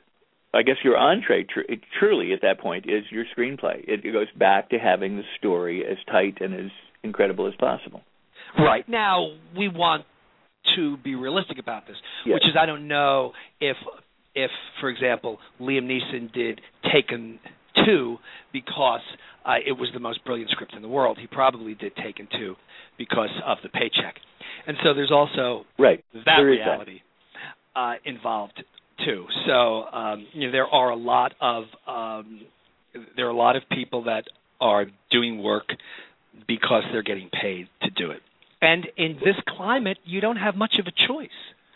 I guess your entree tr- truly at that point is your screenplay. It, it goes back to having the story as tight and as incredible as possible. Right. Now, we want to be realistic about this, yes. which is I don't know if, if for example, Liam Neeson did Taken two because uh, it was the most brilliant script in the world. He probably did Taken two because of the paycheck. And so there's also right. that there reality that. Uh, involved too. So um, you know, there are a lot of um, there are a lot of people that are doing work because they're getting paid to do it. And in this climate, you don't have much of a choice.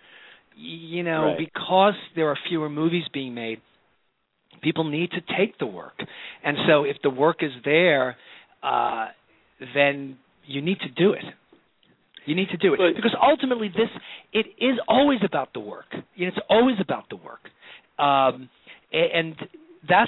You know, right. because there are fewer movies being made, people need to take the work. And so if the work is there, uh, then you need to do it. You need to do it. But, because ultimately this, it is always about the work. You know, it's always about the work. Um, and that's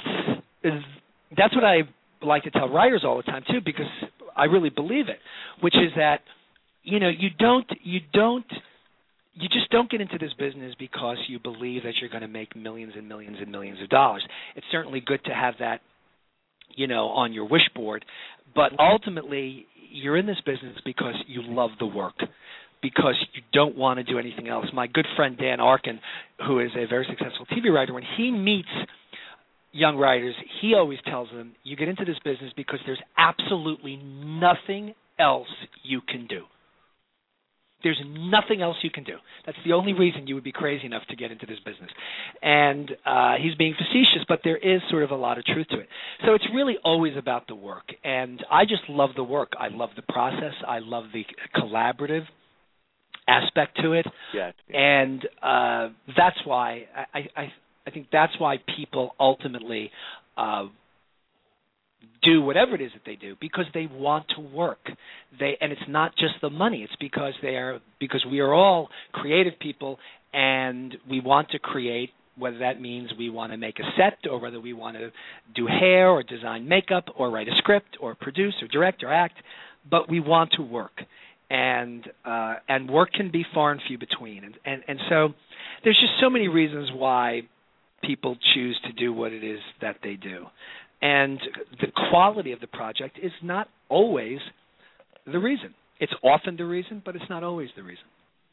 that's what I like to tell writers all the time, too, because I really believe it, which is that, you know, you don't, you don't, you just don't get into this business because you believe that you're going to make millions and millions and millions of dollars. It's certainly good to have that, you know, on your wish board, but ultimately you're in this business because you love the work, because you don't want to do anything else. My good friend Dan Arkin, who is a very successful T V writer, when he meets young writers, he always tells them, you get into this business because there's absolutely nothing else you can do. There's nothing else you can do. That's the only reason you would be crazy enough to get into this business. And uh, he's being facetious, but there is sort of a lot of truth to it. So it's really always about the work. And I just love the work. I love the process. I love the collaborative aspect to it. Yeah. And uh, that's why I, I, I think that's why people ultimately uh, do whatever it is that they do, because they want to work. They and it's not just the money. It's because they are because we are all creative people, and we want to create. Whether that means we want to make a set, or whether we want to do hair, or design makeup, or write a script, or produce, or direct, or act, but we want to work, and uh, and work can be far and few between, and, and and so there's just so many reasons why people choose to do what it is that they do. And the quality of the project is not always the reason. It's often the reason, but it's not always the reason.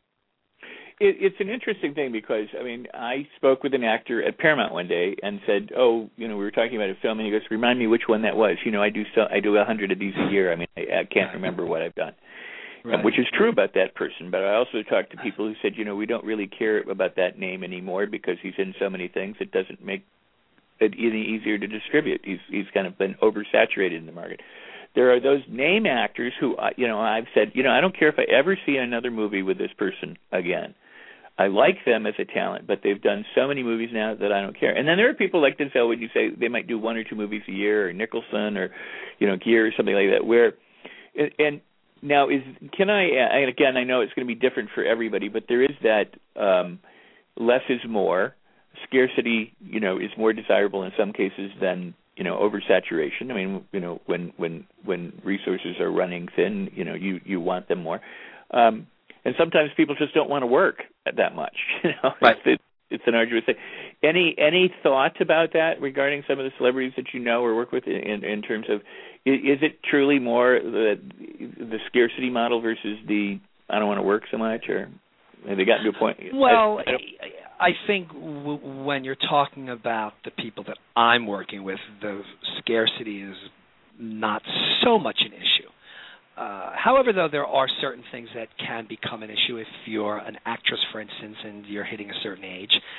It, it's an interesting thing because, I mean, I spoke with an actor at Paramount one day and said, oh, you know, we were talking about a film, and he goes, remind me which one that was. You know, I do so, I do a hundred of these a year. I mean, I, I can't remember what I've done. Right. Which is true about that person, but I also talked to people who said, you know, we don't really care about that name anymore because he's in so many things, it doesn't make it any easier to distribute. He's he's kind of been oversaturated in the market. There are those name actors who, you know, I've said, you know, I don't care if I ever see another movie with this person again. I like them as a talent, but they've done so many movies now that I don't care. And then there are people like Denzel, when you say they might do one or two movies a year, or Nicholson, or, you know, Gere, or something like that, where, and now is, can I, and again, I know it's going to be different for everybody, but there is that um, less is more. Scarcity, you know, is more desirable in some cases than, you know, oversaturation. I mean, you know, when when when resources are running thin, you know, you, you want them more. Um, and sometimes people just don't want to work that much. You know, right. it's, it's, it's an arduous thing. Any any thoughts about that regarding some of the celebrities that you know or work with in, in terms of, is it truly more the the scarcity model versus the I don't want to work so much, or have they gotten to a point? Well, I, I, I think w- when you're talking about the people that I'm working with, the scarcity is not so much an issue. Uh, however, though, there are certain things that can become an issue if you're an actress, for instance, and you're hitting a certain age.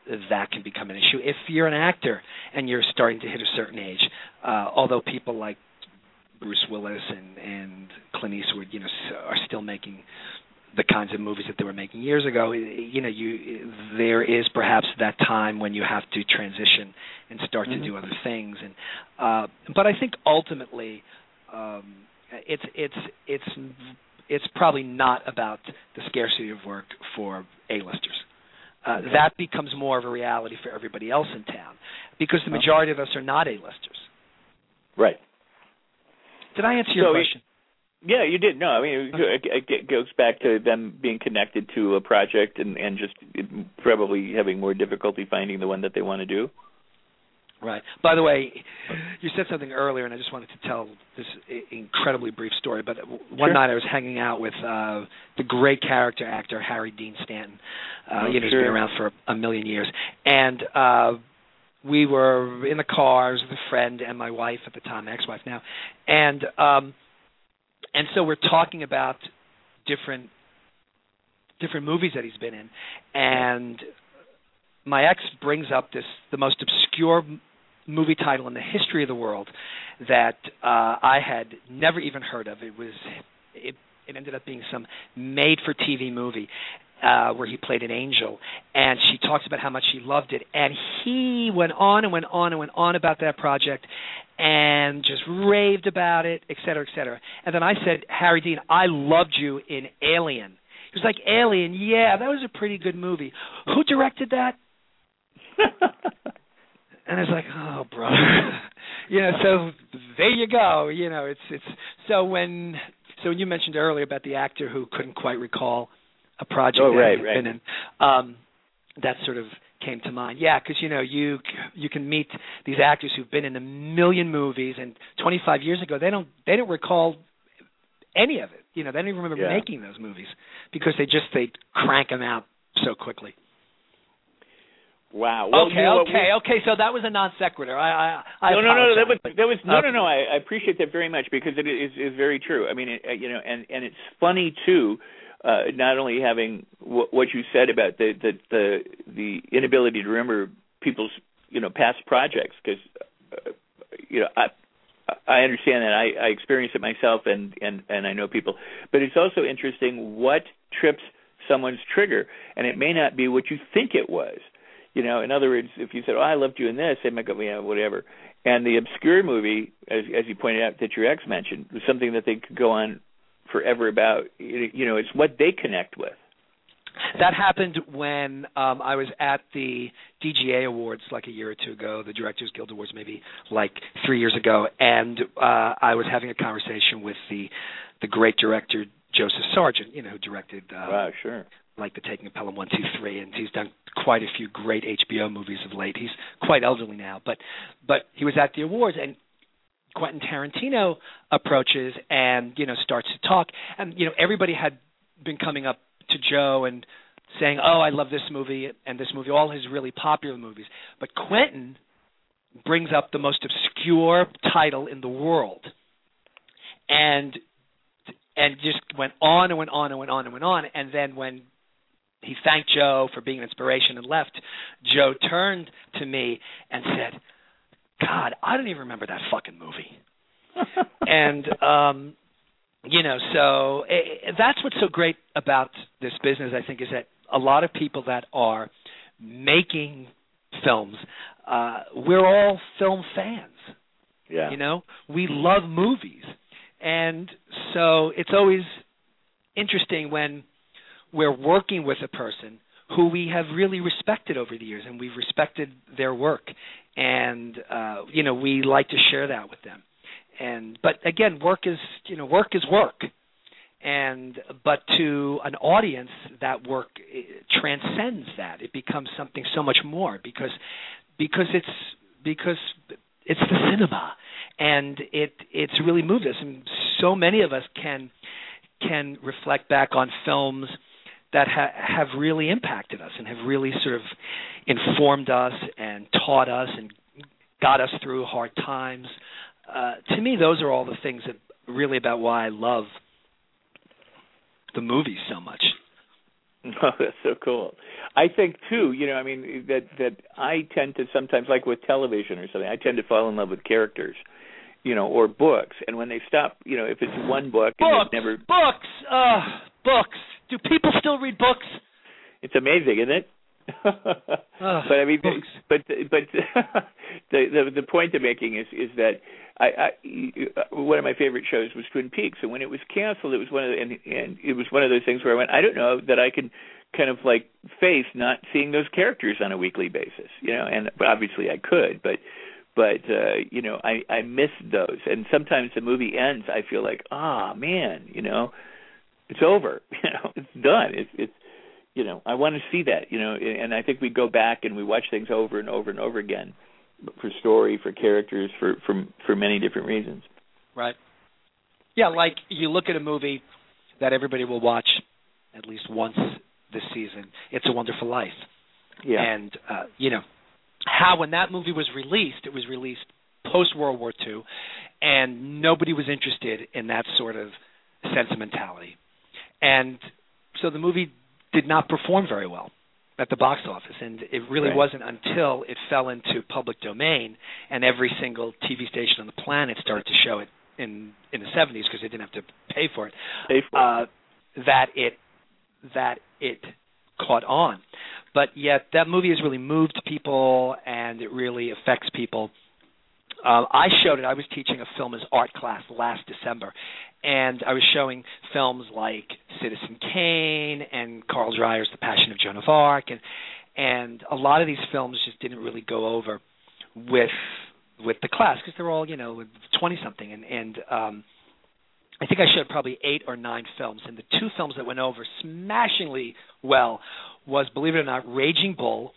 that can become an issue. If you're an actor and you're starting to hit a certain age, uh, although people like Bruce Willis and, and Clint Eastwood, you know, are still making the kinds of movies that they were making years ago, you know, you there is perhaps that time when you have to transition and start mm-hmm. to do other things. And uh, but I think ultimately, um, it's it's it's it's probably not about the scarcity of work for A-listers. Uh, that becomes more of a reality for everybody else in town, because the majority of us are not A-listers. Right. Did I answer your so question? It, yeah, you did. No, I mean, it, it goes back to them being connected to a project and, and just probably having more difficulty finding the one that they want to do. Right. By the way, you said something earlier, and I just wanted to tell this incredibly brief story. But one sure. night I was hanging out with uh, the great character actor Harry Dean Stanton. Uh, oh, you know, he's sure. been around for a million years. And uh, we were in the car. I was with a friend and my wife at the time, my ex-wife now. And um, and so we're talking about different different movies that he's been in. And my ex brings up this the most obscure movie title in the history of the world that uh, I had never even heard of. It was it, it ended up being some made-for-T V movie uh, where he played an angel, and she talks about how much she loved it, and he went on and went on and went on about that project and just raved about it, et cetera, et cetera. And then I said, Harry Dean, I loved you in Alien. He was like, Alien, yeah, that was a pretty good movie. Who directed that? And I was like, oh, brother, you know. So there you go. You know, it's it's so when so when you mentioned earlier about the actor who couldn't quite recall a project oh, that right, he'd right. been in, um, that sort of came to mind. Yeah, because you know you you can meet these actors who've been in a million movies, and twenty-five years ago they don't they don't recall any of it. You know, they don't even remember yeah. making those movies because they just they crank them out so quickly. Wow. Well, okay, you know okay, we, okay. So that was a non sequitur. I, I, I no, no, no. That was but, that was no, okay. no, no. I, I appreciate that very much because it is is very true. I mean, it, you know, and and it's funny too. Uh, not only having w- what you said about the the the, the inability to remember people's you know past projects because uh, you know I. I understand that. I, I experience it myself, and, and, and I know people. But it's also interesting what trips someone's trigger, and it may not be what you think it was. You know, in other words, if you said, "Oh, I loved you in this," they might go, "Yeah, whatever." And the obscure movie, as, as you pointed out, that your ex mentioned, was something that they could go on forever about. You know, it's what they connect with. That happened when um, I was at the D G A Awards like a year or two ago, the Directors Guild Awards maybe like three years ago, and uh, I was having a conversation with the the great director Joseph Sargent, you know, who directed uh, wow, sure. like The Taking of Pelham one, two, three, and he's done quite a few great H B O movies of late. He's quite elderly now, but but he was at the awards, and Quentin Tarantino approaches and, you know, starts to talk, and, you know, everybody had been coming up to Joe and saying, oh, I love this movie and this movie, all his really popular movies. But Quentin brings up the most obscure title in the world and and just went on and went on and went on and went on. And then when he thanked Joe for being an inspiration and left, Joe turned to me and said, God, I don't even remember that fucking movie. and um You know, so it, that's what's so great about this business, I think, is that a lot of people that are making films, uh, we're all film fans. Yeah. You know, we love movies. And so it's always interesting when we're working with a person who we have really respected over the years, and we've respected their work. And, uh, you know, we like to share that with them. And but again, work is you know work is work, and but to an audience, that work transcends that. It becomes something so much more because because it's because it's the cinema, and it it's really moved us. And so many of us can can reflect back on films that ha- have really impacted us and have really sort of informed us and taught us and got us through hard times. Uh, to me, those are all the things that really about why I love the movies so much. Oh, that's so cool. I think too, you know, I mean that that I tend to sometimes, like with television or something, I tend to fall in love with characters, you know, or books. And when they stop, you know, if it's one book and books, never books, uh, books. Do people still read books? It's amazing, isn't it? uh, but I mean, books. but but the, the the point I'm making is is that I, I one of my favorite shows was Twin Peaks, and when it was canceled, it was one of the, and, and it was one of those things where I went, I don't know that I can kind of like face not seeing those characters on a weekly basis, you know, and but obviously I could, but but uh, you know, I I miss those, and sometimes the movie ends, I feel like, ah, oh, man, you know, it's over, you know, it's done, it's it's. You know, I want to see that, you know, and I think we go back and we watch things over and over and over again for story, for characters, for, for, for many different reasons. Right. Yeah, like you look at a movie that everybody will watch at least once this season, It's a Wonderful Life. Yeah. And, uh, you know, how when that movie was released, it was released post-World War Two, and nobody was interested in that sort of sentimentality. And so the movie did not perform very well at the box office, and it really right. wasn't until it fell into public domain and every single T V station on the planet started to show it in in the seventies because they didn't have to pay for it, pay for uh, it. that it that it caught on. But yet that movie has really moved people, and it really affects people. Uh, I showed it. I was teaching a film as art class last December, and I was showing films like Citizen Kane and Carl Dreyer's The Passion of Joan of Arc, and and a lot of these films just didn't really go over with with the class because they're all, you know, twenty-something, and and um, I think I showed probably eight or nine films, and the two films that went over smashingly well was, believe it or not, Raging Bull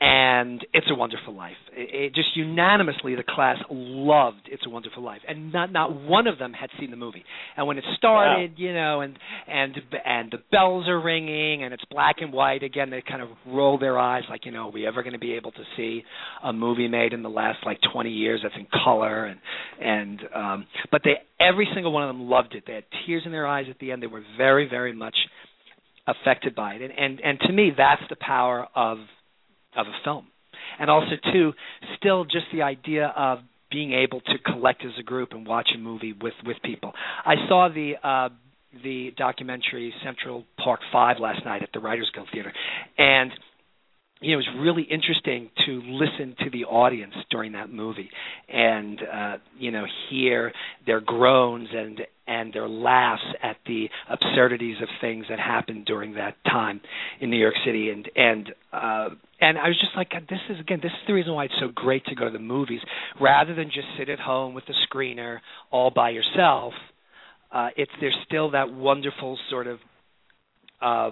and It's a Wonderful Life. It, it just unanimously, the class loved It's a Wonderful Life, and not not one of them had seen the movie. And when it started, wow. you know, and and and the bells are ringing, and it's black and white again, they kind of roll their eyes, like, you know, are we ever going to be able to see a movie made in the last like twenty years that's in color? And and um, but they every single one of them loved it. They had tears in their eyes at the end. They were very very much affected by it, and and and to me, that's the power of of a film. And also, too, still just the idea of being able to collect as a group and watch a movie with, with people. I saw the uh, the documentary Central Park Five last night at the Writers Guild Theater, and you know, it was really interesting to listen to the audience during that movie and, uh, you know, hear their groans and and their laughs at the absurdities of things that happened during that time in New York City. And and uh, and I was just like, this is, again, this is the reason why it's so great to go to the movies. Rather than just sit at home with the screener all by yourself, uh, it's there's still that wonderful sort of uh,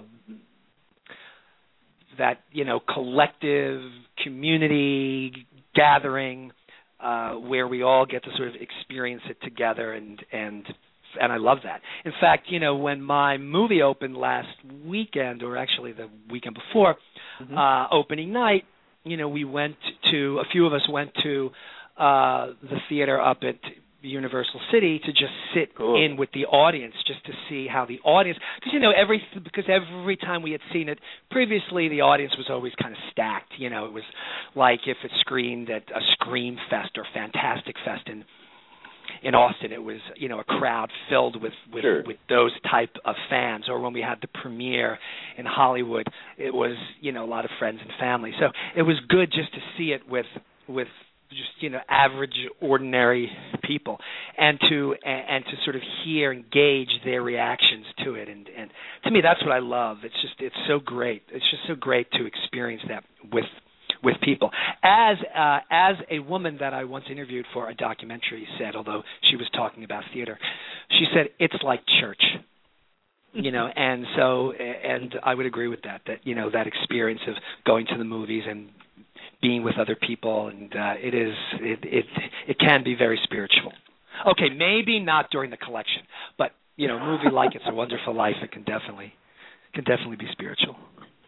that, you know, collective community gathering uh, where we all get to sort of experience it together, and and and I love that. In fact, you know, when my movie opened last weekend, or actually the weekend before, mm-hmm. uh, opening night, you know, we went to, a few of us went to uh, the theater up at Universal City to just sit cool. in with the audience, just to see how the audience, because you know every because every time we had seen it previously, the audience was always kind of stacked. You know, it was like if it screened at a Scream Fest or Fantastic Fest in in Austin, it was, you know, a crowd filled with with, sure. with those type of fans. Or when we had the premiere in Hollywood, it was, you know, a lot of friends and family. So it was good just to see it with with. just, you know, average, ordinary people, and to and, and to sort of hear and gauge their reactions to it. And, and to me, that's what I love. It's just, it's so great. It's just so great to experience that with with people. As uh, as a woman that I once interviewed for a documentary said, although she was talking about theater, she said, it's like church. You know, and so, and I would agree with that, that, you know, that experience of going to the movies and being with other people, and uh, it is it, it it can be very spiritual. Okay, maybe not during the collection, but you know, a movie like It's a Wonderful Life, it can definitely can definitely be spiritual.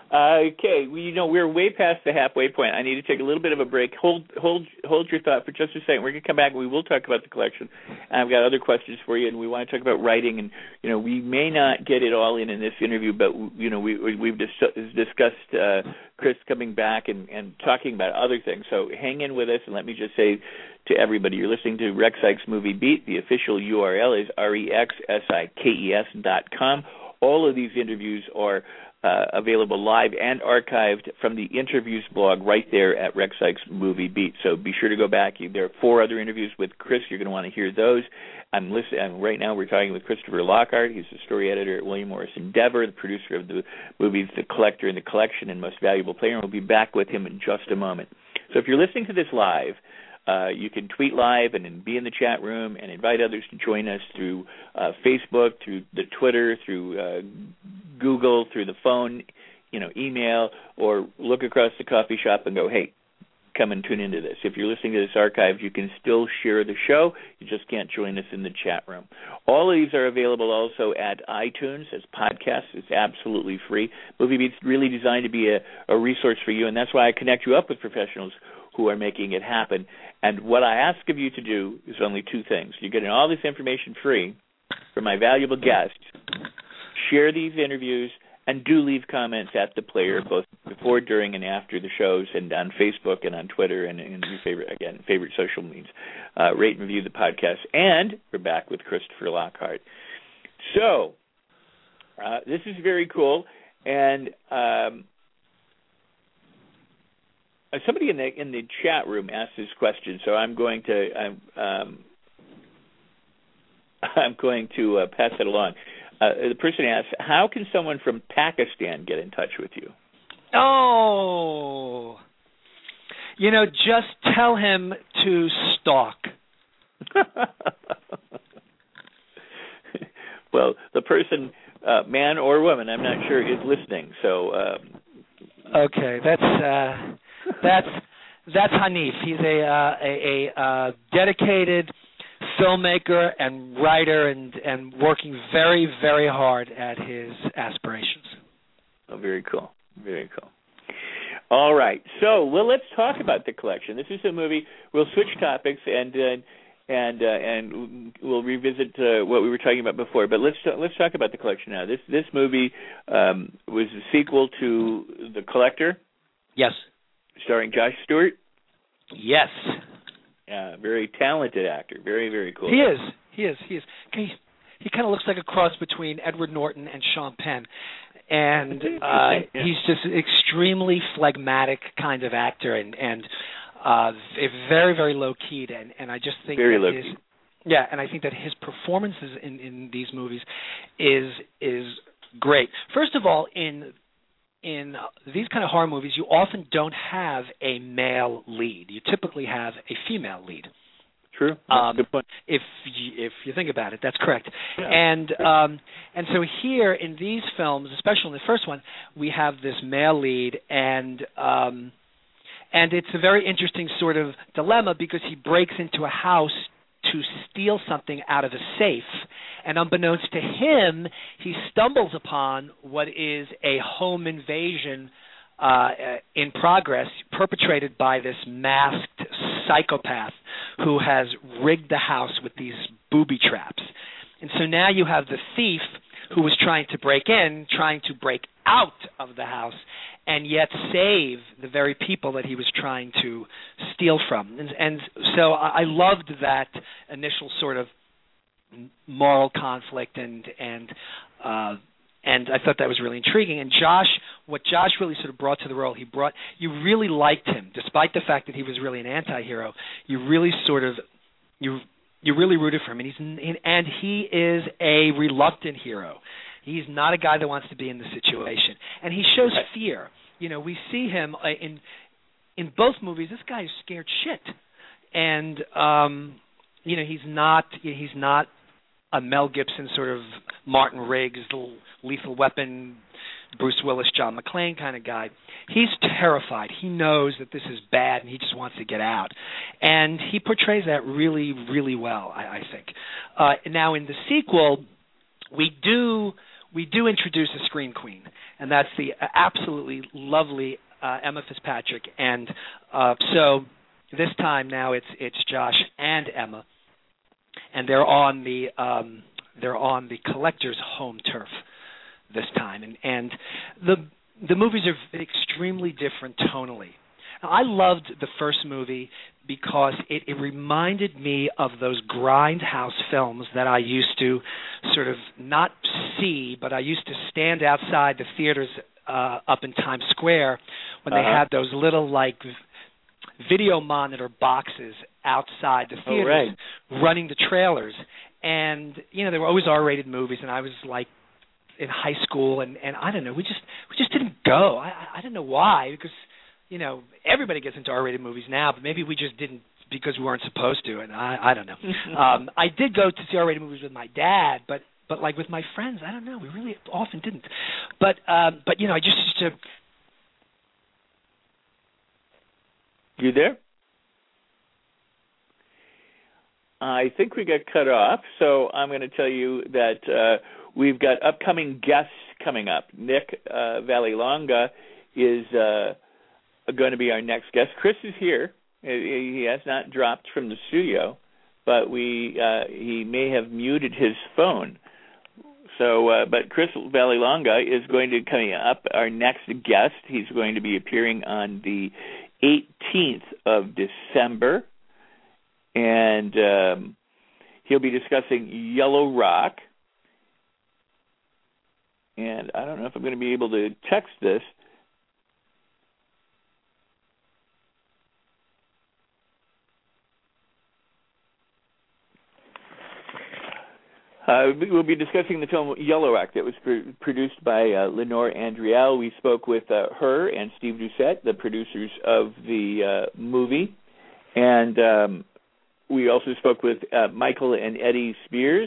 Okay, well, you know, we're way past the halfway point. I need to take a little bit of a break. Hold hold, hold your thought for just a second. We're going to come back and we will talk about the collection. And I've got other questions for you, and we want to talk about writing. And, you know, we may not get it all in in this interview, but, you know, we, we've dis- discussed uh, Chris coming back and, and talking about other things. So hang in with us, and let me just say to everybody, you're listening to Rex Sikes Movie Beat. The official U R L is R E X S I K E S dot com. All of these interviews are Uh, available live and archived from the interviews blog right there at Rex Sikes Movie Beat. So be sure to go back. There are four other interviews with Chris. You're going to want to hear those. I'm listening. Right now we're talking with Christopher Lockhart. He's the story editor at William Morris Endeavor, the producer of the movies The Collector and The Collection and Most Valuable Player. And we'll be back with him in just a moment. So if you're listening to this live, Uh, you can tweet live and, and be in the chat room and invite others to join us through uh, Facebook, through the Twitter, through uh, Google, through the phone, you know, email, or look across the coffee shop and go, hey, come and tune into this. If you're listening to this archived, you can still share the show. You just can't join us in the chat room. All of these are available also at iTunes as podcasts. It's absolutely free. Movie Beat's really designed to be a, a resource for you, and that's why I connect you up with professionals who are making it happen. And what I ask of you to do is only two things. You're getting all this information free from my valuable guests. Share these interviews, and do leave comments at the player, both before, during, and after the shows, and on Facebook and on Twitter and, and your favorite, again, favorite social means. Uh, rate and review the podcast. And we're back with Christopher Lockhart. So uh, this is very cool. And um, somebody in the in the chat room asked this question, so I'm going to I'm um, I'm going to uh, pass it along. Uh, the person asks, "How can someone from Pakistan get in touch with you?" Oh, you know, just tell him to stalk. Well, the person, uh, man or woman, I'm not sure, is listening. So. Um, okay, that's. Uh... That's that's Hanif. He's a uh, a, a uh, dedicated filmmaker and writer, and, and working very, very hard at his aspirations. Oh, very cool. Very cool. All right. So, well, let's talk about The Collection. This is a movie. We'll switch topics and uh, and uh, and we'll revisit uh, what we were talking about before. But let's let's talk about The Collection now. This this movie um, was a sequel to The Collector. Yes. Starring Josh Stewart? Yes. Yeah, very talented actor. Very, very cool. He is. He is. He is. He, he kind of looks like a cross between Edward Norton and Sean Penn. And uh, yeah. He's just an extremely phlegmatic kind of actor and, and uh, very, very low-keyed. And, and I just think very that low-key. his, yeah, and I think that his performances in, in these movies is is great. First of all, in In these kind of horror movies, you often don't have a male lead. You typically have a female lead. True. Um, Good point. If you, if you think about it, that's correct. Yeah. And um, and so here in these films, especially in the first one, we have this male lead, and um, and it's a very interesting sort of dilemma because he breaks into a house to steal something out of a safe, and unbeknownst to him, he stumbles upon what is a home invasion uh, in progress, perpetrated by this masked psychopath who has rigged the house with these booby traps. And so now you have the thief who was trying to break in, trying to break out of the house, and yet save the very people that he was trying to steal from. And, and so I, I loved that initial sort of moral conflict, and and uh, and I thought that was really intriguing. And Josh, what Josh really sort of brought to the role, he brought, you really liked him, despite the fact that he was really an anti-hero. You really sort of, you you really rooted for him, and he's and he is a reluctant hero. He's not a guy that wants to be in the situation, and he shows fear. You know, we see him uh, in in both movies. This guy is scared shit, and um, you know, he's not he's not a Mel Gibson sort of Martin Riggs, Lethal Weapon, Bruce Willis, John McClane kind of guy. He's terrified. He knows that this is bad, and he just wants to get out. And he portrays that really, really well, I, I think. Uh, now, in the sequel, we do we do introduce a screen queen, and that's the absolutely lovely uh, Emma Fitzpatrick. And uh, so this time now it's it's Josh and Emma, and they're on the um, they're on the collector's home turf this time, and and the the movies are extremely different tonally. Now, I loved the first movie because it, it reminded me of those grindhouse films that I used to sort of not see, but I used to stand outside the theaters uh, up in Times Square when uh-huh. they had those little, like, video monitor boxes outside the theaters, oh, right. running the trailers. And, you know, they were always R-rated movies, and I was, like, in high school, and, and I don't know, we just we just didn't go. I, I didn't know why, because, you know, everybody gets into R-rated movies now, but maybe we just didn't because we weren't supposed to, and I, I don't know. um, I did go to see R-rated movies with my dad, but, but like with my friends, I don't know, we really often didn't. But, um, but you know, I just used to... You there? I think we got cut off, so I'm going to tell you that uh, we've got upcoming guests coming up. Nick uh, Vallelonga is... Uh, going to be our next guest. Chris is here. He has not dropped from the studio, but we uh, he may have muted his phone. So, uh, but Chris Vallelonga is going to come up, our next guest. He's going to be appearing on the eighteenth of December, and um, he'll be discussing Yellow Rock. And I don't know if I'm going to be able to text this. Uh, we'll be discussing the film Yellow Rock that was pr- produced by uh, Lenore Andriel. We spoke with uh, her and Steve Doucette, the producers of the uh, movie. And um, we also spoke with uh, Michael and Eddie Spears.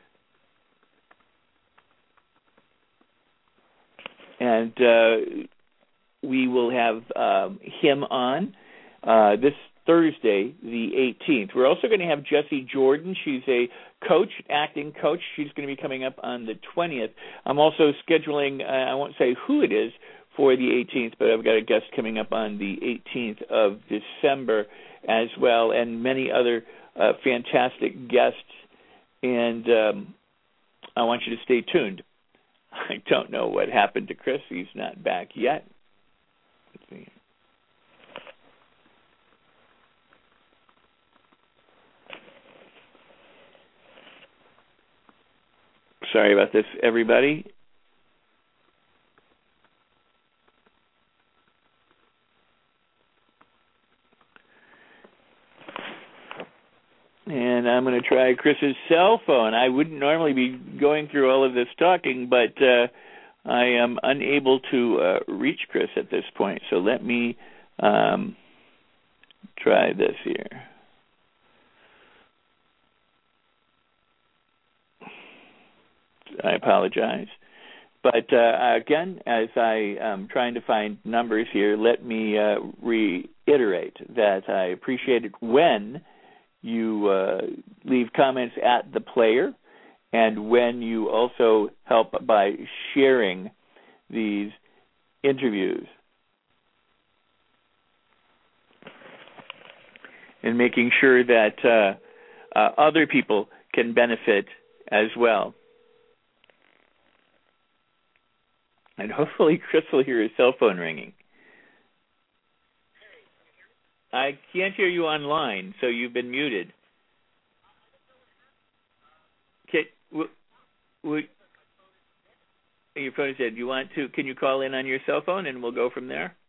And uh, we will have um, him on uh, this Thursday, the eighteenth. We're also going to have Jessie Jordan. She's a coach, acting coach. She's going to be coming up on the twentieth. I'm also scheduling, uh, I won't say who it is for the eighteenth, but I've got a guest coming up on the eighteenth of December as well, and many other uh, fantastic guests. And um, I want you to stay tuned. I don't know what happened to Chris. He's not back yet. Let's see. Sorry about this, everybody. And I'm going to try Chris's cell phone. I wouldn't normally be going through all of this talking, but uh, I am unable to uh, reach Chris at this point. So let me um, try this here. I apologize. But uh, again, as I am trying to find numbers here, let me uh, reiterate that I appreciate it when you uh, leave comments at the player and when you also help by sharing these interviews and making sure that uh, uh, other people can benefit as well. And hopefully Chris will hear his cell phone ringing. I can't hear you online, so you've been muted. Okay, w- w- your phone is dead. You want to? Can you call in on your cell phone, and we'll go from there?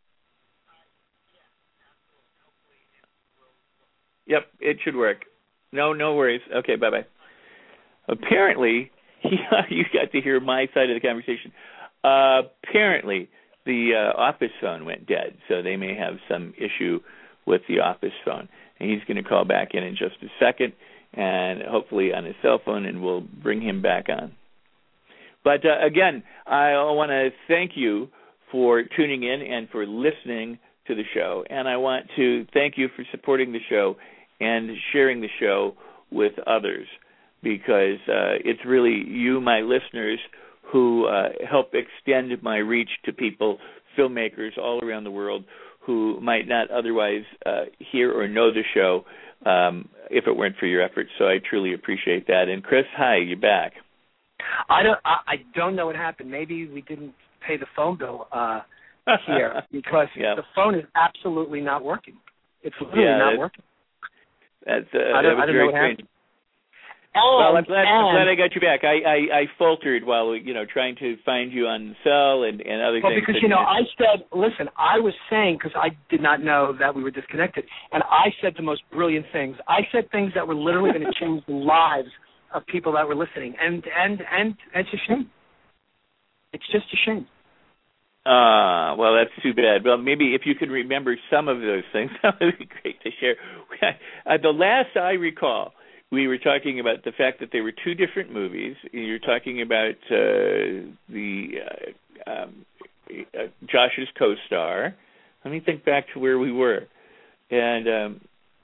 Yep, it should work. No, no worries. Okay, bye bye. Apparently, you got to hear my side of the conversation. Uh, apparently, the uh, office phone went dead, so they may have some issue with the office phone. And he's going to call back in in just a second, and hopefully on his cell phone, and we'll bring him back on. But uh, again, I want to thank you for tuning in and for listening to the show. And I want to thank you for supporting the show and sharing the show with others, because uh, it's really you, my listeners, who uh, help extend my reach to people, filmmakers all around the world who might not otherwise uh, hear or know the show um, if it weren't for your efforts. So I truly appreciate that. And Chris, hi, you're back. I don't. I, I don't know what happened. Maybe we didn't pay the phone bill uh, here because yeah. the phone is absolutely not working. It's literally yeah, not that's, working. That's uh, I don't, that was I don't very know what strange. happened. And, well, I'm glad, and, I'm glad I got you back. I, I, I faltered while you know trying to find you on cell and, and other well, things. because you know, I said, listen, I was saying because I did not know that we were disconnected, and I said the most brilliant things. I said things that were literally going to change the lives of people that were listening, and and and it's a shame. It's just a shame. Ah, uh, well, that's too bad. Well, maybe if you could remember some of those things, that would be great to share. Uh, the last I recall, we were talking about the fact that there were two different movies. You're talking about uh, the uh, um, uh, Josh's co-star. Let me think back to where we were. And um,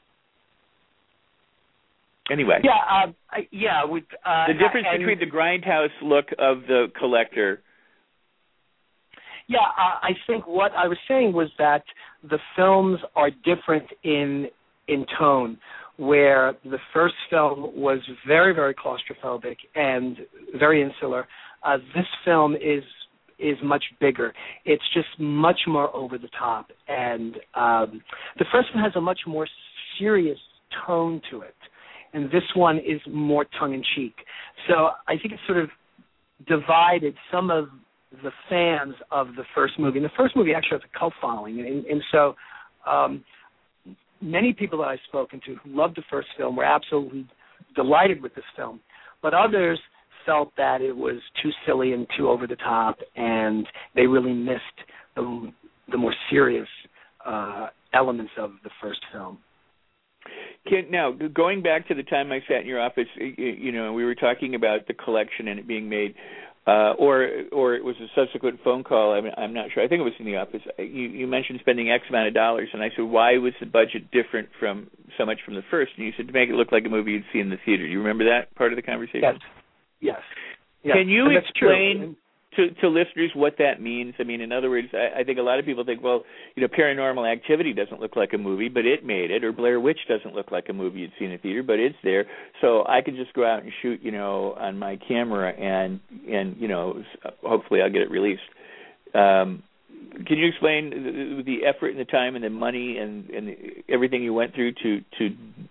anyway, yeah, uh, yeah. With uh, the difference and, between the grindhouse look of the Collector. Yeah, I think what I was saying was that the films are different in in tone, where the first film was very, very claustrophobic and very insular. Uh, this film is is much bigger. It's just much more over the top, and um, the first one has a much more serious tone to it, and this one is more tongue-in-cheek. So I think it sort of divided some of the fans of the first movie. And the first movie actually has a cult following. And, and so um, many people that I've spoken to who loved the first film were absolutely delighted with this film. But others felt that it was too silly and too over the top, and they really missed the, the more serious uh, elements of the first film. Can, now, going back to the time I sat in your office, you know, we were talking about the collection and it being made. Uh, or, or it was a subsequent phone call. I mean, I'm not sure. I think it was in the office. You, you mentioned spending X amount of dollars, and I said, why was the budget different from so much from the first? And you said to make it look like a movie you'd see in the theater. Do you remember that part of the conversation? Yes. Yes. yes. Can you and explain to, to listeners what that means? I mean, in other words, I, I think a lot of people think, well, you know, Paranormal Activity doesn't look like a movie, but it made it, or Blair Witch doesn't look like a movie you'd see in a theater, but it's there. So I can just go out and shoot, you know, on my camera, and and you know, hopefully I'll get it released. Um, can you explain the, the effort and the time and the money and, and everything you went through to to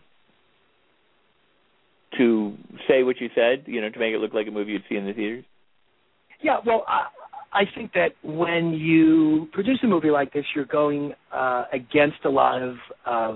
to say what you said, you know, to make it look like a movie you'd see in the theaters? Yeah, well, I, I think that when you produce a movie like this, you're going uh, against a lot of uh,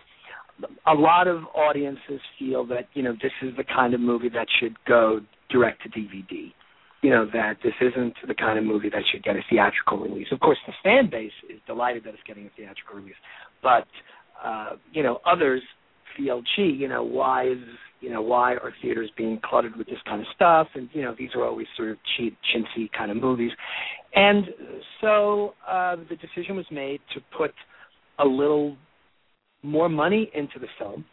a lot of audiences feel that, you know, this is the kind of movie that should go direct to D V D. You know, that this isn't the kind of movie that should get a theatrical release. Of course, the fan base is delighted that it's getting a theatrical release, but uh, you know, others feel, gee, you know, why is You know, why are theaters being cluttered with this kind of stuff? And, you know, these are always sort of cheap, chintzy kind of movies. And so uh, the decision was made to put a little more money into the film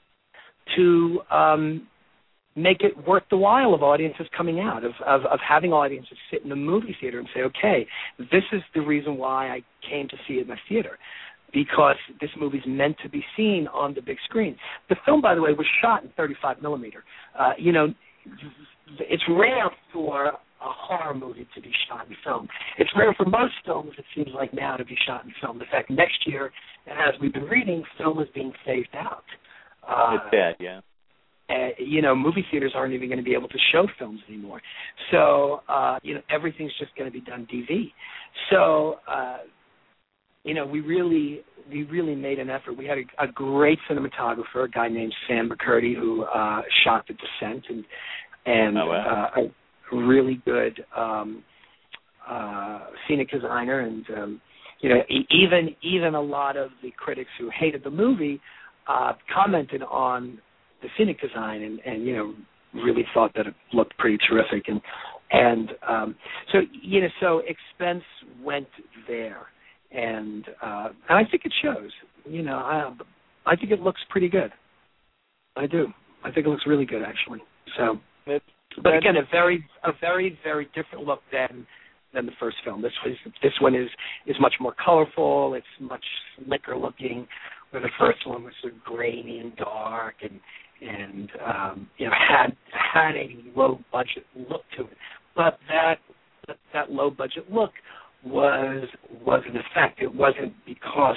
to um, make it worth the while of audiences coming out, of, of, of having audiences sit in the movie theater and say, okay, this is the reason why I came to see it in the theater, because this movie's meant to be seen on the big screen. The film, by the way, was shot in thirty-five millimeter. Uh, you know, it's rare for a horror movie to be shot in film. It's rare for most films, it seems like now, to be shot in film. In fact, next year, as we've been reading, film is being phased out. Uh, it's bad, yeah. Uh, you know, movie theaters aren't even going to be able to show films anymore. So, uh, you know, everything's just going to be done D V. So, uh, you know, we really we really made an effort. We had a, a great cinematographer, a guy named Sam McCurdy, who uh, shot The Descent, and and oh, wow. uh, a really good um, uh, scenic designer. And um, you know, even even a lot of the critics who hated the movie uh, commented on the scenic design, and, and you know, really thought that it looked pretty terrific. And and um, so you know, so expense went there. And uh, and I think it shows. You know, I I think it looks pretty good. I do. I think it looks really good, actually. So That's, but again, a very, a very, very different look than than the first film. This was, this one is is much more colorful. It's much slicker looking, where the first one was sort of grainy and dark, and and um, you know had had a low budget look to it. But that that, that low budget look was was an effect. It wasn't because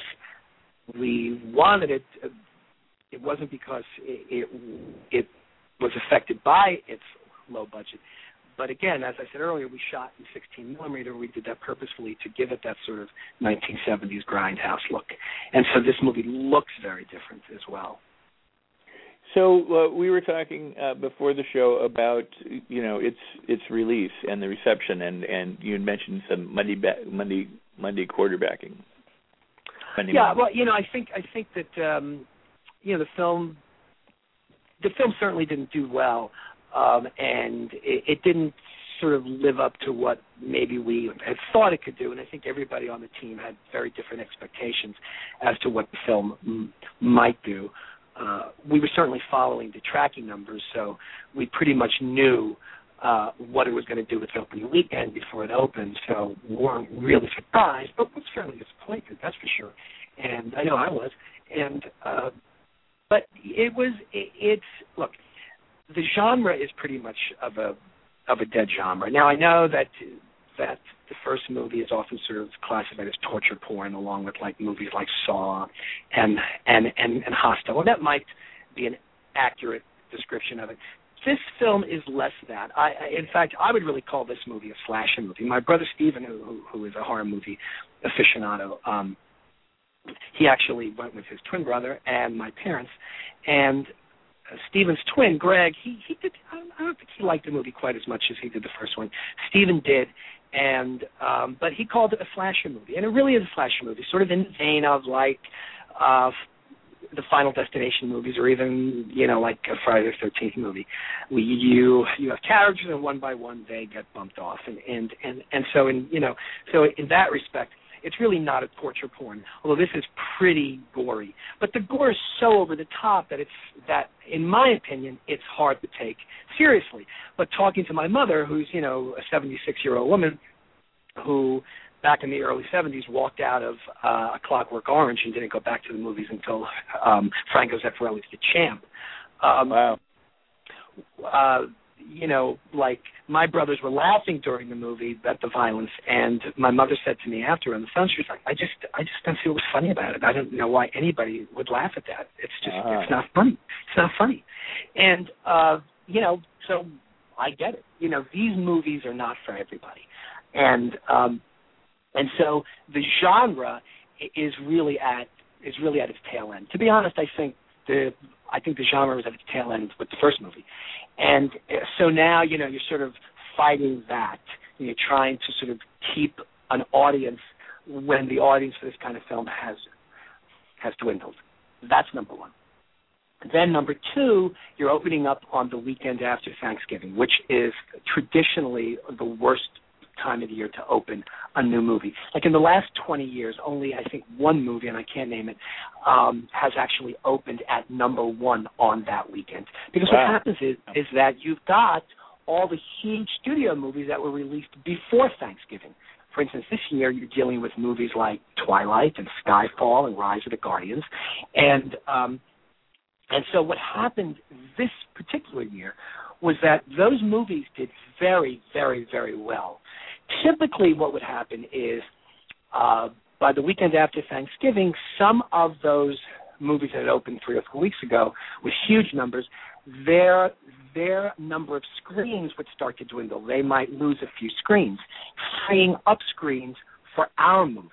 we wanted it. It wasn't because it, it it was affected by its low budget. But again, as I said earlier, we shot in sixteen millimeter. We did that purposefully to give it that sort of nineteen seventies grindhouse look. And so this movie looks very different as well. So uh, we were talking uh, before the show about, you know, its its release and the reception, and, and you had mentioned some Monday ba- Monday Monday quarterbacking. Monday yeah, Monday. well, you know, I think I think that um, you know the film the film certainly didn't do well. Um, and it, it didn't sort of live up to what maybe we had thought it could do, and I think everybody on the team had very different expectations as to what the film m- might do. Uh, we were certainly following the tracking numbers, so we pretty much knew uh, what it was going to do with opening weekend before it opened, so we weren't really surprised, but was fairly disappointed, that's for sure. And I know I was. And uh, but it was, it, it's, look, the genre is pretty much of a of a dead genre. Now I know that that the first movie is often sort of classified as torture porn, along with like movies like Saw and and and, and Hostel. And that might be an accurate description of it. This film is less that. I, I in fact I would really call this movie a slasher movie. My brother Stephen, who who, who is a horror movie aficionado, um, he actually went with his twin brother and my parents, and Stephen's twin, Greg, he, he did. I don't, I don't think he liked the movie quite as much as he did the first one. Stephen did, and um, but he called it a slasher movie, and it really is a slasher movie, sort of in the vein of like uh, the Final Destination movies, or even you know like a Friday the thirteenth movie. We, you you have characters, and one by one they get bumped off, and and and, and so in you know so in that respect, it's really not a torture porn, although this is pretty gory. But the gore is so over the top that it's that, in my opinion, it's hard to take seriously. But talking to my mother, who's you know a seventy-six-year-old woman, who back in the early seventies walked out of uh, A Clockwork Orange and didn't go back to the movies until um, Franco Zeffirelli's The Champ. Um, wow. Uh, you know, like my brothers were laughing during the movie at the violence, and my mother said to me after on the phone, she was like, "I just, I just don't see what was funny about it. I don't know why anybody would laugh at that. It's just, uh-huh. it's not funny. It's not funny." And uh, you know, so I get it. You know, these movies are not for everybody, and um, and so the genre is really at is really at its tail end. To be honest, I think the I think the genre was at its tail end with the first movie. And so now, you know, you're sort of fighting that. You're trying to sort of keep an audience when the audience for this kind of film has has dwindled. That's number one. Then number two, you're opening up on the weekend after Thanksgiving, which is traditionally the worst time of the year to open a new movie. Like in the last twenty years, only I think one movie, and I can't name it, um, has actually opened at number one on that weekend. Because wow. what happens is is that you've got all the huge studio movies that were released before Thanksgiving. For instance, this year you're dealing with movies like Twilight and Skyfall and Rise of the Guardians, and um, and so what happened this particular year was that those movies did very, very, very well. Typically what would happen is uh, by the weekend after Thanksgiving, some of those movies that had opened three or four weeks ago with huge numbers, their their number of screens would start to dwindle. They might lose a few screens, freeing up screens for our movie.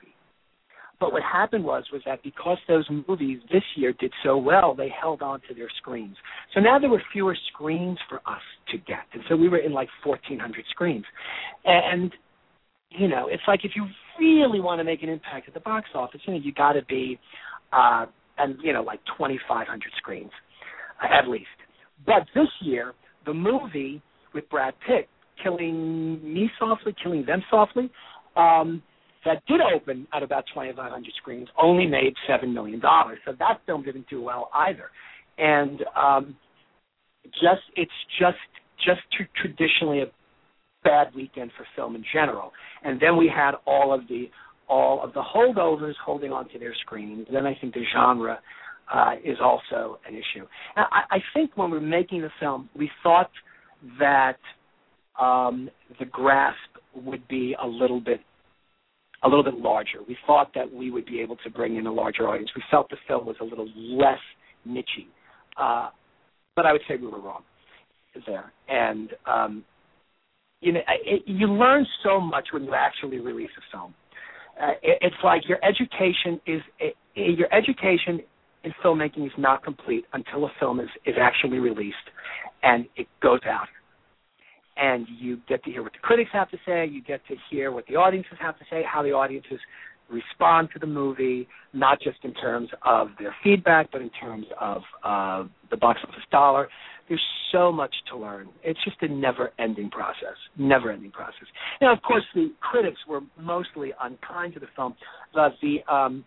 But what happened was was that because those movies this year did so well, they held on to their screens. So now there were fewer screens for us to get. And so we were in like fourteen hundred screens. And, you know, it's like if you really want to make an impact at the box office, you know, you got to be, uh, and you know, like twenty-five hundred screens uh, at least. But this year, the movie with Brad Pitt, Killing Me Softly, Killing Them Softly, um, that did open at about twenty-five hundred screens, only made seven million dollars. So that film didn't do well either. And um, just it's just just tr- traditionally a bad weekend for film in general. And then we had all of the all of the holdovers holding on to their screens. Then I think the genre uh, is also an issue. Now, I, I think when we were making the film, we thought that um, the grasp would be a little bit a little bit larger. We thought that we would be able to bring in a larger audience. We felt the film was a little less niche-y. Uh, but I would say we were wrong there. And, um, you know, it, you learn so much when you actually release a film. Uh, it, it's like your education is it, your education in filmmaking is not complete until a film is, is actually released and it goes out. And you get to hear what the critics have to say, you get to hear what the audiences have to say, how the audiences respond to the movie, not just in terms of their feedback, but in terms of uh, the box office dollar. There's so much to learn. It's just a never-ending process, never-ending process. Now, of course, the critics were mostly unkind to the film, but the um,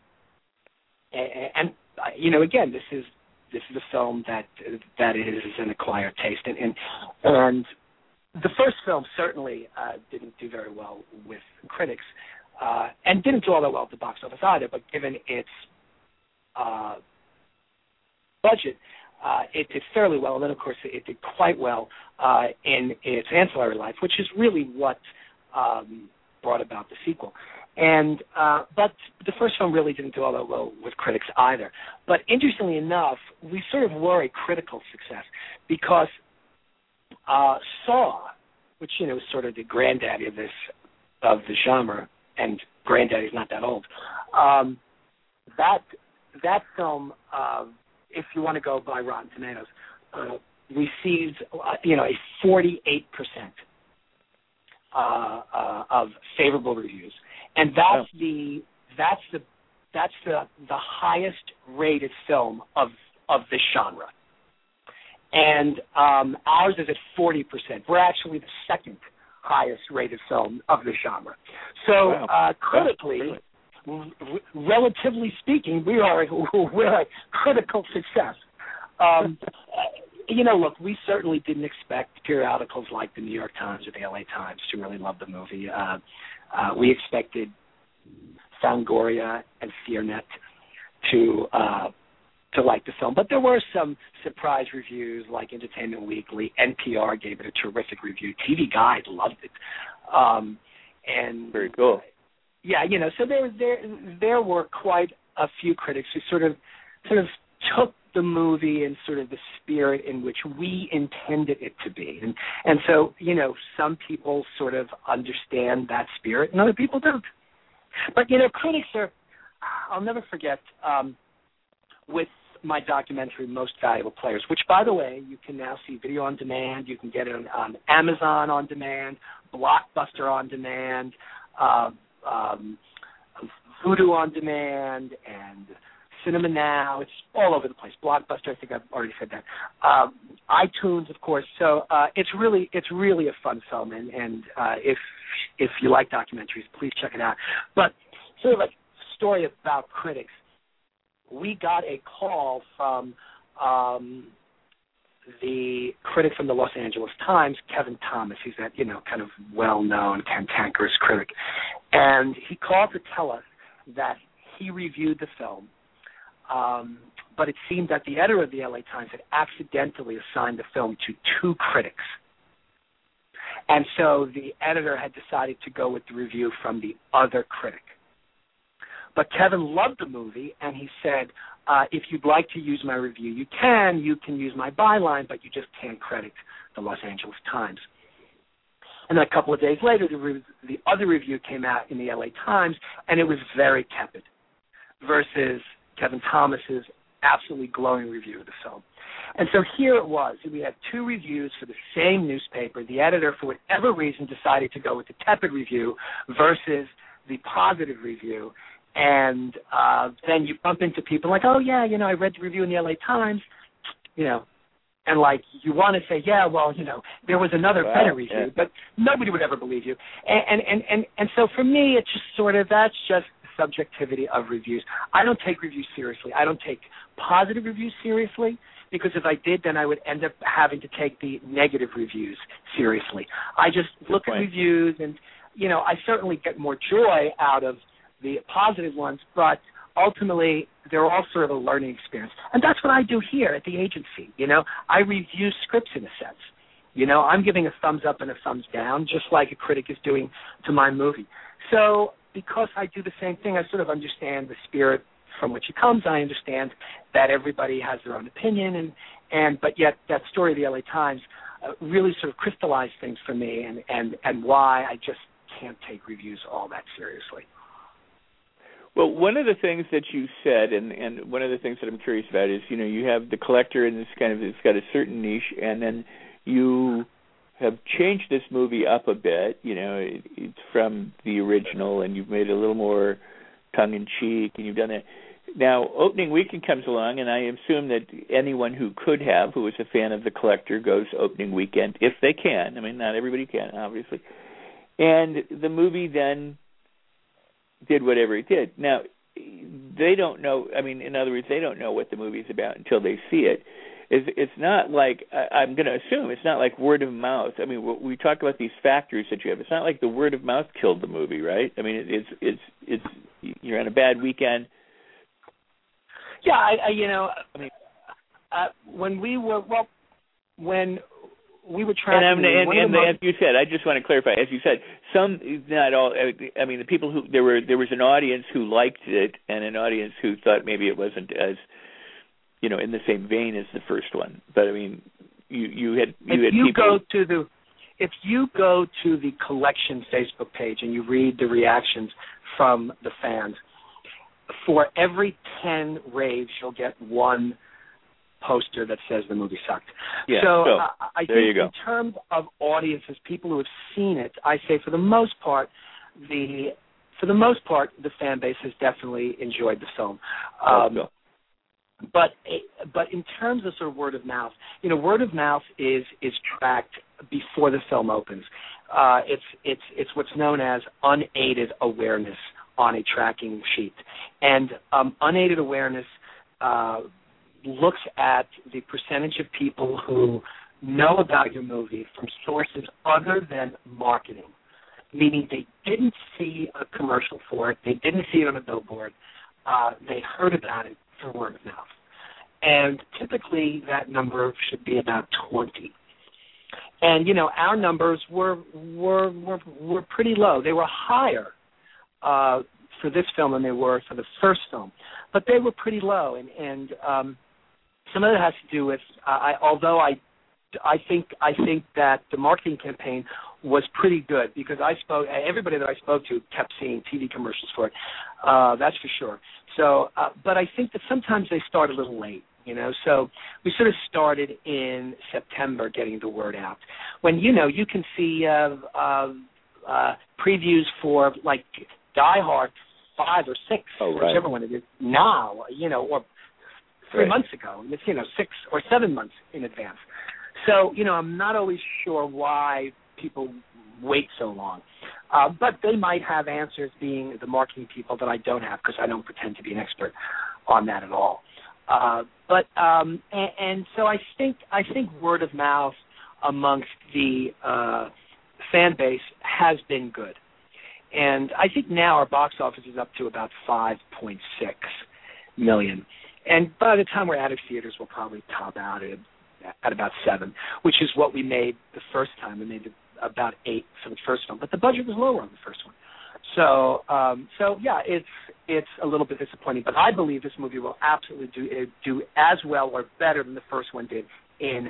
and, and you know, again, this is this is a film that that is an acquired taste, and and, and the first film certainly uh, didn't do very well with critics, uh, and didn't do all that well at the box office either. But given its uh, budget, uh, it did fairly well. And then, of course, it did quite well uh, in its ancillary life, which is really what um, brought about the sequel. And uh, but the first film really didn't do all that well with critics either. But interestingly enough, we sort of were a critical success because Uh, Saw, which, you know, is sort of the granddaddy of this, of the genre, and granddaddy's not that old, um, that that film, uh, if you want to go by Rotten Tomatoes, uh, received, uh, you know, a forty-eight percent uh, uh, of favorable reviews, and that's wow. the that's the that's the the highest rated film of of this genre. And um, ours is at forty percent. We're actually the second highest rated film of the genre. So wow. uh, critically, wow. r- relatively speaking, we are we're a critical success. Um, you know, look, we certainly didn't expect periodicals like the New York Times or the L A Times to really love the movie. Uh, uh, we expected Fangoria and FearNet to uh, to like the film. But there were some surprise reviews, like Entertainment Weekly. N P R gave it a terrific review. T V Guide loved it. Um, and very cool. Yeah, you know, so there there there were quite a few critics who sort of sort of took the movie in sort of the spirit in which we intended it to be. And and so, you know, some people sort of understand that spirit and other people don't. But, you know, critics are, I'll never forget, um, with my documentary, Most Valuable Players, which, by the way, you can now see video on demand. You can get it on, on Amazon on demand, Blockbuster on demand, uh, um, Vudu on demand, and Cinema Now. It's all over the place. Blockbuster, I think I've already said that. Um, iTunes, of course. So uh, it's really it's really a fun film, and, and uh, if if you like documentaries, please check it out. But sort of a story about critics. We got a call from um, the critic from the Los Angeles Times, Kevin Thomas. He's that, you know, kind of well-known, cantankerous critic. And he called to tell us that he reviewed the film, um, but it seemed that the editor of the L A Times had accidentally assigned the film to two critics. And so the editor had decided to go with the review from the other critic. But Kevin loved the movie, and he said, uh, if you'd like to use my review, you can. You can use my byline, but you just can't credit the Los Angeles Times. And then a couple of days later, the, re- the other review came out in the L A Times, and it was very tepid versus Kevin Thomas's absolutely glowing review of the film. And so here it was. We had two reviews for the same newspaper. The editor, for whatever reason, decided to go with the tepid review versus the positive review. And uh, then you bump into people like, oh, yeah, you know, I read the review in the L A Times, you know, and like you want to say, yeah, well, you know, there was another wow, better review, yeah. But nobody would ever believe you. And, and, and, and, and so for me, it's just sort of, that's just subjectivity of reviews. I don't take reviews seriously. I don't take positive reviews seriously, because if I did, then I would end up having to take the negative reviews seriously. I just look at reviews, and, you know, I certainly get more joy out of the positive ones, but ultimately they're all sort of a learning experience. And that's what I do here at the agency. You know, I review scripts in a sense. You know, I'm giving a thumbs up and a thumbs down, just like a critic is doing to my movie. So because I do the same thing, I sort of understand the spirit from which it comes. I understand that everybody has their own opinion, and, and but yet that story of the L A Times uh, really sort of crystallized things for me, and, and, and why I just can't take reviews all that seriously. Well, one of the things that you said, and, and one of the things that I'm curious about is, you know, you have The Collector, and it's kind of, it's got a certain niche, and then you have changed this movie up a bit, you know, it, it's from the original, and you've made it a little more tongue-in-cheek, and you've done it. Now, opening weekend comes along, and I assume that anyone who could have, who is a fan of The Collector, goes opening weekend, if they can. I mean, not everybody can, obviously. And the movie then did whatever it did. Now, they don't know, I mean, in other words, they don't know what the movie is about until they see it. It's, it's not like, I'm going to assume, it's not like word of mouth. I mean, we talk about these factors that you have. It's not like the word of mouth killed the movie, right? I mean, it, it's, it's, it's, you're on a bad weekend. Yeah, I, I you know, I mean, uh, when we were, well, when we were trying and, to... And, and, and most, as you said, I just want to clarify, as you said, some, not all, I mean, the people who, there were, there was an audience who liked it and an audience who thought maybe it wasn't as, you know, in the same vein as the first one. But, I mean, you, you had, you if had you people... go to the, if you go to the Collection Facebook page and you read the reactions from the fans, for every ten raves, you'll get one poster that says the movie sucked. Yeah, so so uh, I there think you go. in terms of audiences, people who have seen it, I say for the most part, the for the most part, the fan base has definitely enjoyed the film. Um, cool. But but in terms of sort of word of mouth, you know, word of mouth is is tracked before the film opens. Uh, it's it's it's what's known as unaided awareness on a tracking sheet, and um, unaided awareness uh, looks at the percentage of people who know about your movie from sources other than marketing, meaning they didn't see a commercial for it, they didn't see it on a billboard, uh, they heard about it for word of mouth. And typically that number should be about twenty. And, you know, our numbers were were were, were pretty low. They were higher uh, for this film than they were for the first film. But they were pretty low. And, and um, some of it has to do with, uh, I, although I, I think I think that the marketing campaign was pretty good, because I spoke, everybody that I spoke to kept seeing T V commercials for it. Uh, that's for sure. So, uh, but I think that sometimes they start a little late, you know. So we sort of started in September getting the word out. When, you know, you can see uh, uh, uh, previews for, like, Die Hard five or six, oh, right. whichever one it is, now, you know, or three right. months ago. It's, you know, six or seven months in advance. So, you know, I'm not always sure why people wait so long. Uh, but they might have answers, being the marketing people, that I don't have, because I don't pretend to be an expert on that at all. Uh, but um, and, and so I think I think word of mouth amongst the uh, fan base has been good, and I think now our box office is up to about five point six million, and by the time we're out of theaters, we'll probably top out at, at about seven, which is what we made the first time. We made about eight for the first film, but the budget was lower on the first one. So, um, so yeah, it's it's a little bit disappointing, but I believe this movie will absolutely do do as well or better than the first one did in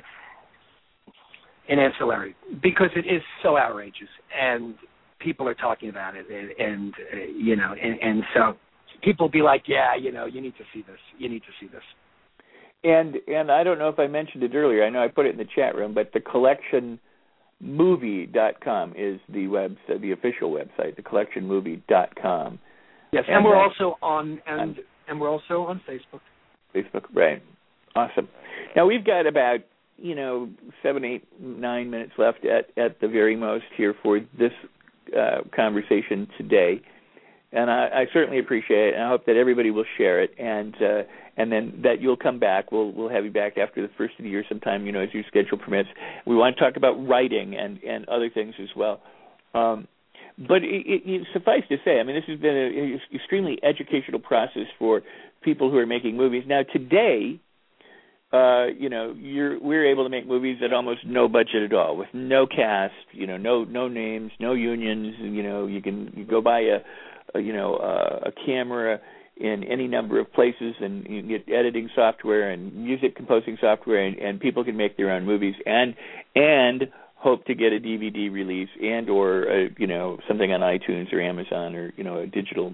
in ancillary, because it is so outrageous and people are talking about it, and, and uh, you know, and, and so people will be like, yeah, you know, you need to see this, you need to see this. And and I don't know if I mentioned it earlier. I know I put it in the chat room, but the collection movie dot com is the web, the official website, the collection movie dot com. Yes, and, and we're also on and on, and we're also on Facebook. Facebook, right? Awesome. Now we've got about you know seven, eight, nine minutes left at at the very most here for this uh, conversation today. and I, I certainly appreciate it, and I hope that everybody will share it, and uh, and then that you'll come back. We'll we'll have you back after the first of the year sometime, you know, as your schedule permits. We want to talk about writing and, and other things as well. Um, but it, it, it, suffice to say, I mean, this has been an extremely educational process for people who are making movies. Now, today, uh, you know, you're, we're able to make movies at almost no budget at all, with no cast, you know, no no names, no unions. You know, you can you go buy a, a you know uh, a camera in any number of places, and you can get editing software and music composing software, and, and people can make their own movies and and hope to get a D V D release and or a, you know something on iTunes or Amazon or you know a digital.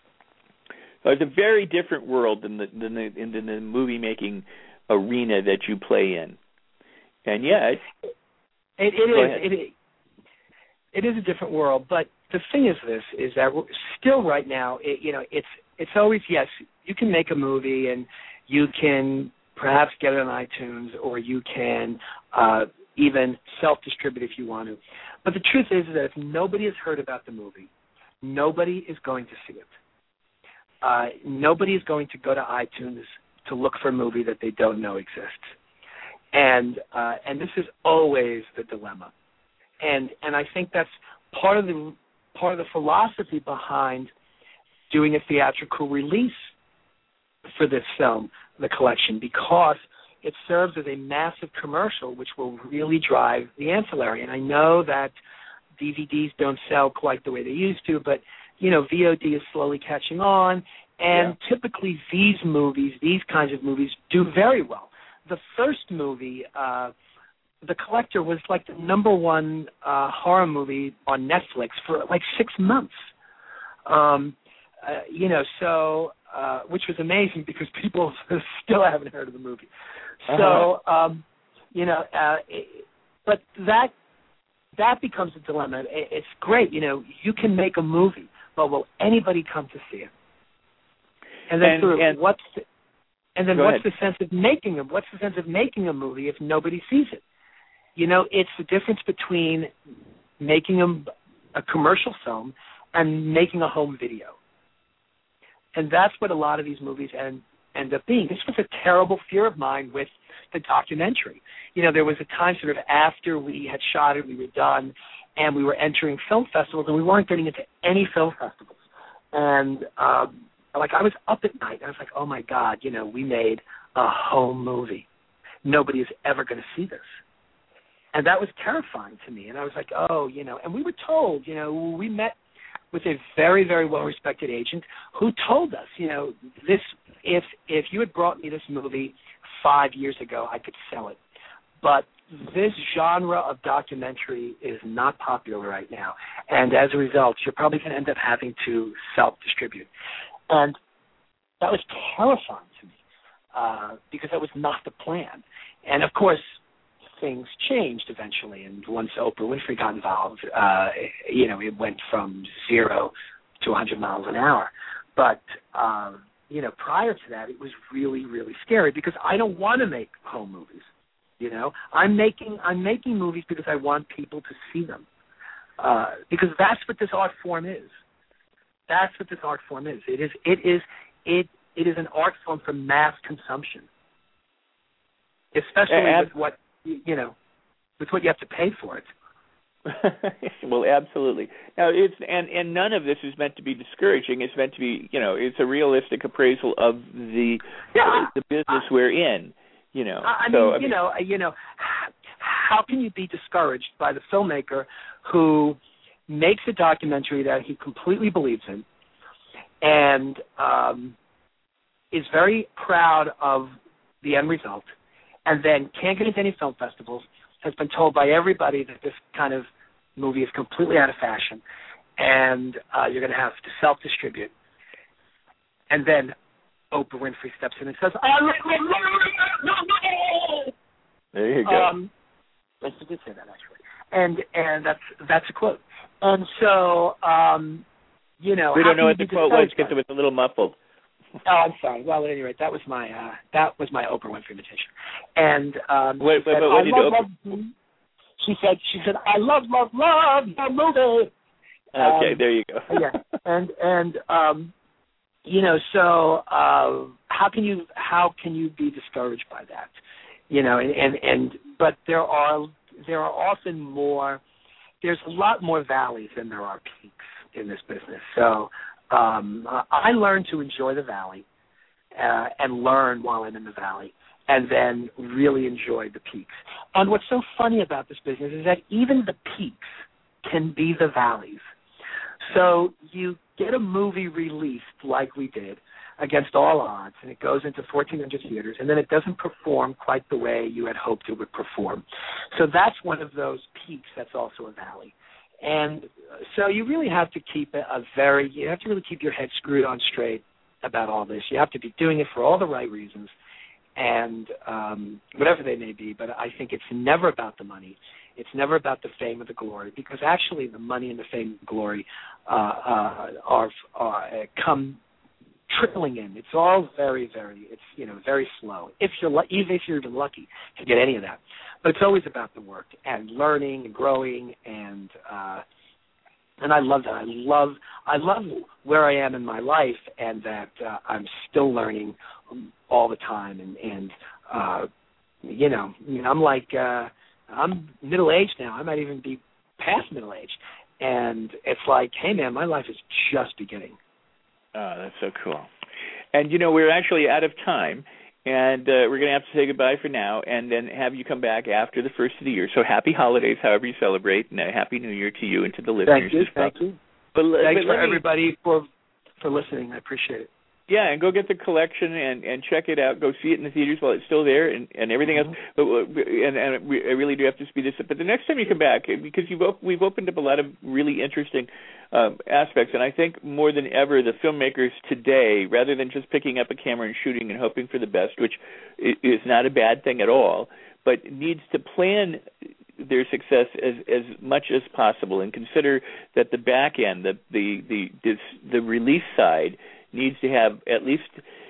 So it's a very different world than the than the, than the movie making arena that you play in, and yet it, it is it, it is a different world. But the thing is, this is that we're still right now, it, you know, it's it's always yes, you can make a movie and you can perhaps get it on iTunes, or you can uh, even self-distribute if you want to. But the truth is that if nobody has heard about the movie, nobody is going to see it. Uh, nobody is going to go to iTunes to look for a movie that they don't know exists. And uh, and this is always the dilemma. And and I think that's part of the part of the philosophy behind doing a theatrical release for this film, the collection, because it serves as a massive commercial which will really drive the ancillary. And I know that D V Ds don't sell quite the way they used to, but you know, V O D is slowly catching on, and yeah. typically these movies, these kinds of movies, do very well. The first movie, uh, The Collector, was like the number one uh, horror movie on Netflix for like six months. Um, uh, you know, so uh, which was amazing because people still haven't heard of the movie. Uh-huh. So, um, you know, uh, it, but that that becomes a dilemma. It, it's great, you know, you can make a movie, but will anybody come to see it? And then, and, sort of, and, what's the, and then go what's ahead. the sense of making a what's the sense of making a movie if nobody sees it? You know, it's the difference between making a, a commercial film and making a home video. And that's what a lot of these movies end, end up being. This was a terrible fear of mine with the documentary. You know, there was a time sort of after we had shot it, we were done, and we were entering film festivals, and we weren't getting into any film festivals. And, um, like, I was up at night. I was like, oh, my God, you know, we made a home movie. Nobody is ever going to see this. And that was terrifying to me. And I was like, oh, you know, and we were told, you know, we met with a very, very well-respected agent who told us, you know, this, if if you had brought me this movie five years ago, I could sell it. But this genre of documentary is not popular right now. And as a result, you're probably going to end up having to self-distribute. And that was terrifying to me uh, because that was not the plan. And, of course, things changed eventually, and once Oprah Winfrey got involved, uh, you know, it went from zero to one hundred miles an hour. But, um, you know, prior to that, it was really, really scary because I don't want to make home movies. You know, I'm making I'm making movies because I want people to see them, uh, because that's what this art form is. That's what this art form is. It is it is it it is an art form for mass consumption, especially and, with what. You know, with what you have to pay for it. Well, absolutely. Now, it's and, and none of this is meant to be discouraging. It's meant to be, you know, it's a realistic appraisal of the yeah, uh, the business I, we're in. You know, I so, mean, I mean, you know, you know, how can you be discouraged by the filmmaker who makes a documentary that he completely believes in and um, is very proud of the end result, and then can't get into any film festivals, has been told by everybody that this kind of movie is completely out of fashion, and uh, you're going to have to self-distribute. And then Oprah Winfrey steps in and says, I love it. There you go. Um, she did say that, actually. And and that's that's a quote. And so, um, you know. We don't know what the quote was because it was a little muffled. Oh, I'm sorry. Well, at any rate, that was my uh, that was my Oprah Winfrey imitation. And um, wait, wait, said, wait, what I did love, you love, she said, she said, I love, love, love your movie. Okay, um, there you go. yeah, and and um, you know, so uh, how can you how can you be discouraged by that? You know, and, and and but there are there are often more. There's a lot more valleys than there are peaks in this business. So um, I learned to enjoy the valley uh, and learn while I'm in the valley, and then really enjoy the peaks. And what's so funny about this business is that even the peaks can be the valleys. So you get a movie released like we did, against all odds, and it goes into fourteen hundred theaters, and then it doesn't perform quite the way you had hoped it would perform. So that's one of those peaks that's also a valley. And so you really have to keep a very, you have to really keep your head screwed on straight about all this. You have to be doing it for all the right reasons, and um, whatever they may be, but I think it's never about the money. It's never about the fame or the glory, because actually the money and the fame and glory uh, uh, are, are come trickling in. It's all very, very, it's, you know, very slow. If you're, even if you're even lucky to get any of that. But it's always about the work and learning and growing, and uh, and I love that. I love, I love where I am in my life, and that uh, I'm still learning all the time. And, and uh, you know, I mean, I'm like, uh, I'm middle-aged now. I might even be past middle-aged. And it's like, hey, man, my life is just beginning. Oh, that's so cool. And, you know, we're actually out of time, and uh, we're going to have to say goodbye for now and then have you come back after the first of the year. So happy holidays, however you celebrate, and a happy New Year to you and to the listeners. Thank you. as well. Thank you. But, Thanks but for me, everybody for for listening. I appreciate it. Yeah, and go get the collection and, and check it out. Go see it in the theaters while it's still there, and, and everything else. But and, and we, I really do have to speed this up. But the next time you come back, because you've op- we've opened up a lot of really interesting um, aspects, and I think more than ever, the filmmakers today, rather than just picking up a camera and shooting and hoping for the best, which is not a bad thing at all, but needs to plan their success as as much as possible and consider that the back end, the the the this, the release side, needs to have at least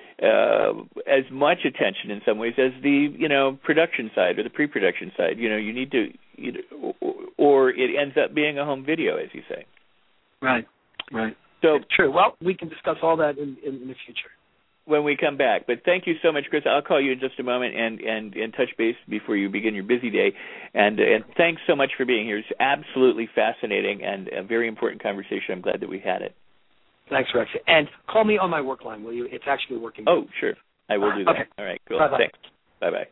uh, as much attention in some ways as the, you know, production side or the pre-production side. You know, you need to, you know, or it ends up being a home video, as you say. Right, right. So true. Well, we can discuss all that in, in, in the future when we come back. But thank you so much, Chris. I'll call you in just a moment and, and, and touch base before you begin your busy day. And and thanks so much for being here. It's absolutely fascinating and a very important conversation. I'm glad that we had it. Thanks, Rex. And call me on my work line, will you? It's actually working. Oh, sure. I will do that. Okay. All right, cool. Bye-bye. Thanks. Bye-bye.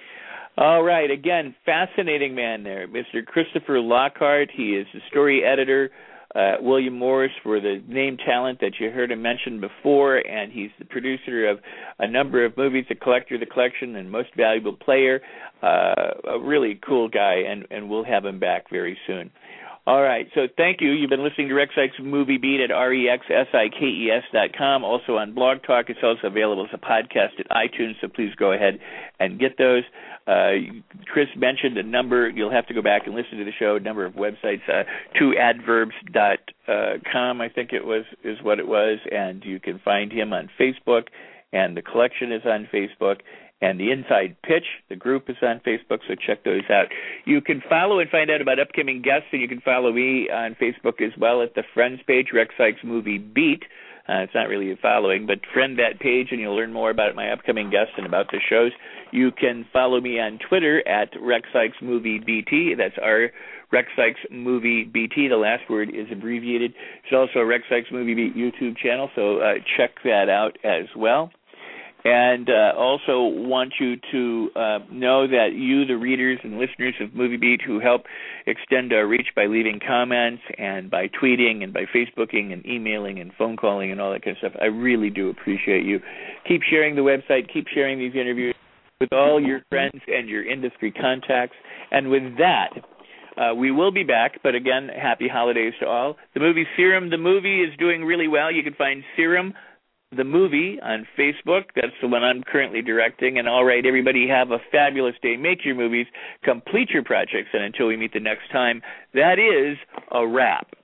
All right. Again, fascinating man there, Mister Christopher Lockhart. He is the story editor, uh, William Morris, for the name talent that you heard him mention before, and he's the producer of a number of movies, The Collector, The Collection, and Most Valuable Player. Uh, a really cool guy, and, and we'll have him back very soon. All right, so thank you. You've been listening to Rex Sikes Movie Beat at R E X S I K E S dot com, also on Blog Talk. It's also available as a podcast at iTunes, so please go ahead and get those. Uh, Chris mentioned a number. You'll have to go back and listen to the show, a number of websites, uh, two adverbs dot com, I think it was, is what it was, and you can find him on Facebook, and The Collection is on Facebook. And the Inside Pitch, the group, is on Facebook, so check those out. You can follow and find out about upcoming guests, and you can follow me on Facebook as well at the Friends page, Rex Sikes Movie Beat. Uh, it's not really a following, but friend that page, and you'll learn more about my upcoming guests and about the shows. You can follow me on Twitter at Rex Sikes Movie B T. That's our Rex Sikes Movie B T. The last word is abbreviated. There's also a Rex Sikes Movie Beat YouTube channel, so uh, check that out as well. And uh, also want you to uh, know that you, the readers and listeners of Movie Beat, who help extend our reach by leaving comments and by tweeting and by Facebooking and emailing and phone calling and all that kind of stuff, I really do appreciate you. Keep sharing the website. Keep sharing these interviews with all your friends and your industry contacts. And with that, Uh, we will be back, but again, happy holidays to all. The movie Serum, the movie, is doing really well. You can find Serum, the movie, on Facebook. That's the one I'm currently directing. And all right, everybody, have a fabulous day. Make your movies, complete your projects, and until we meet the next time, that is a wrap.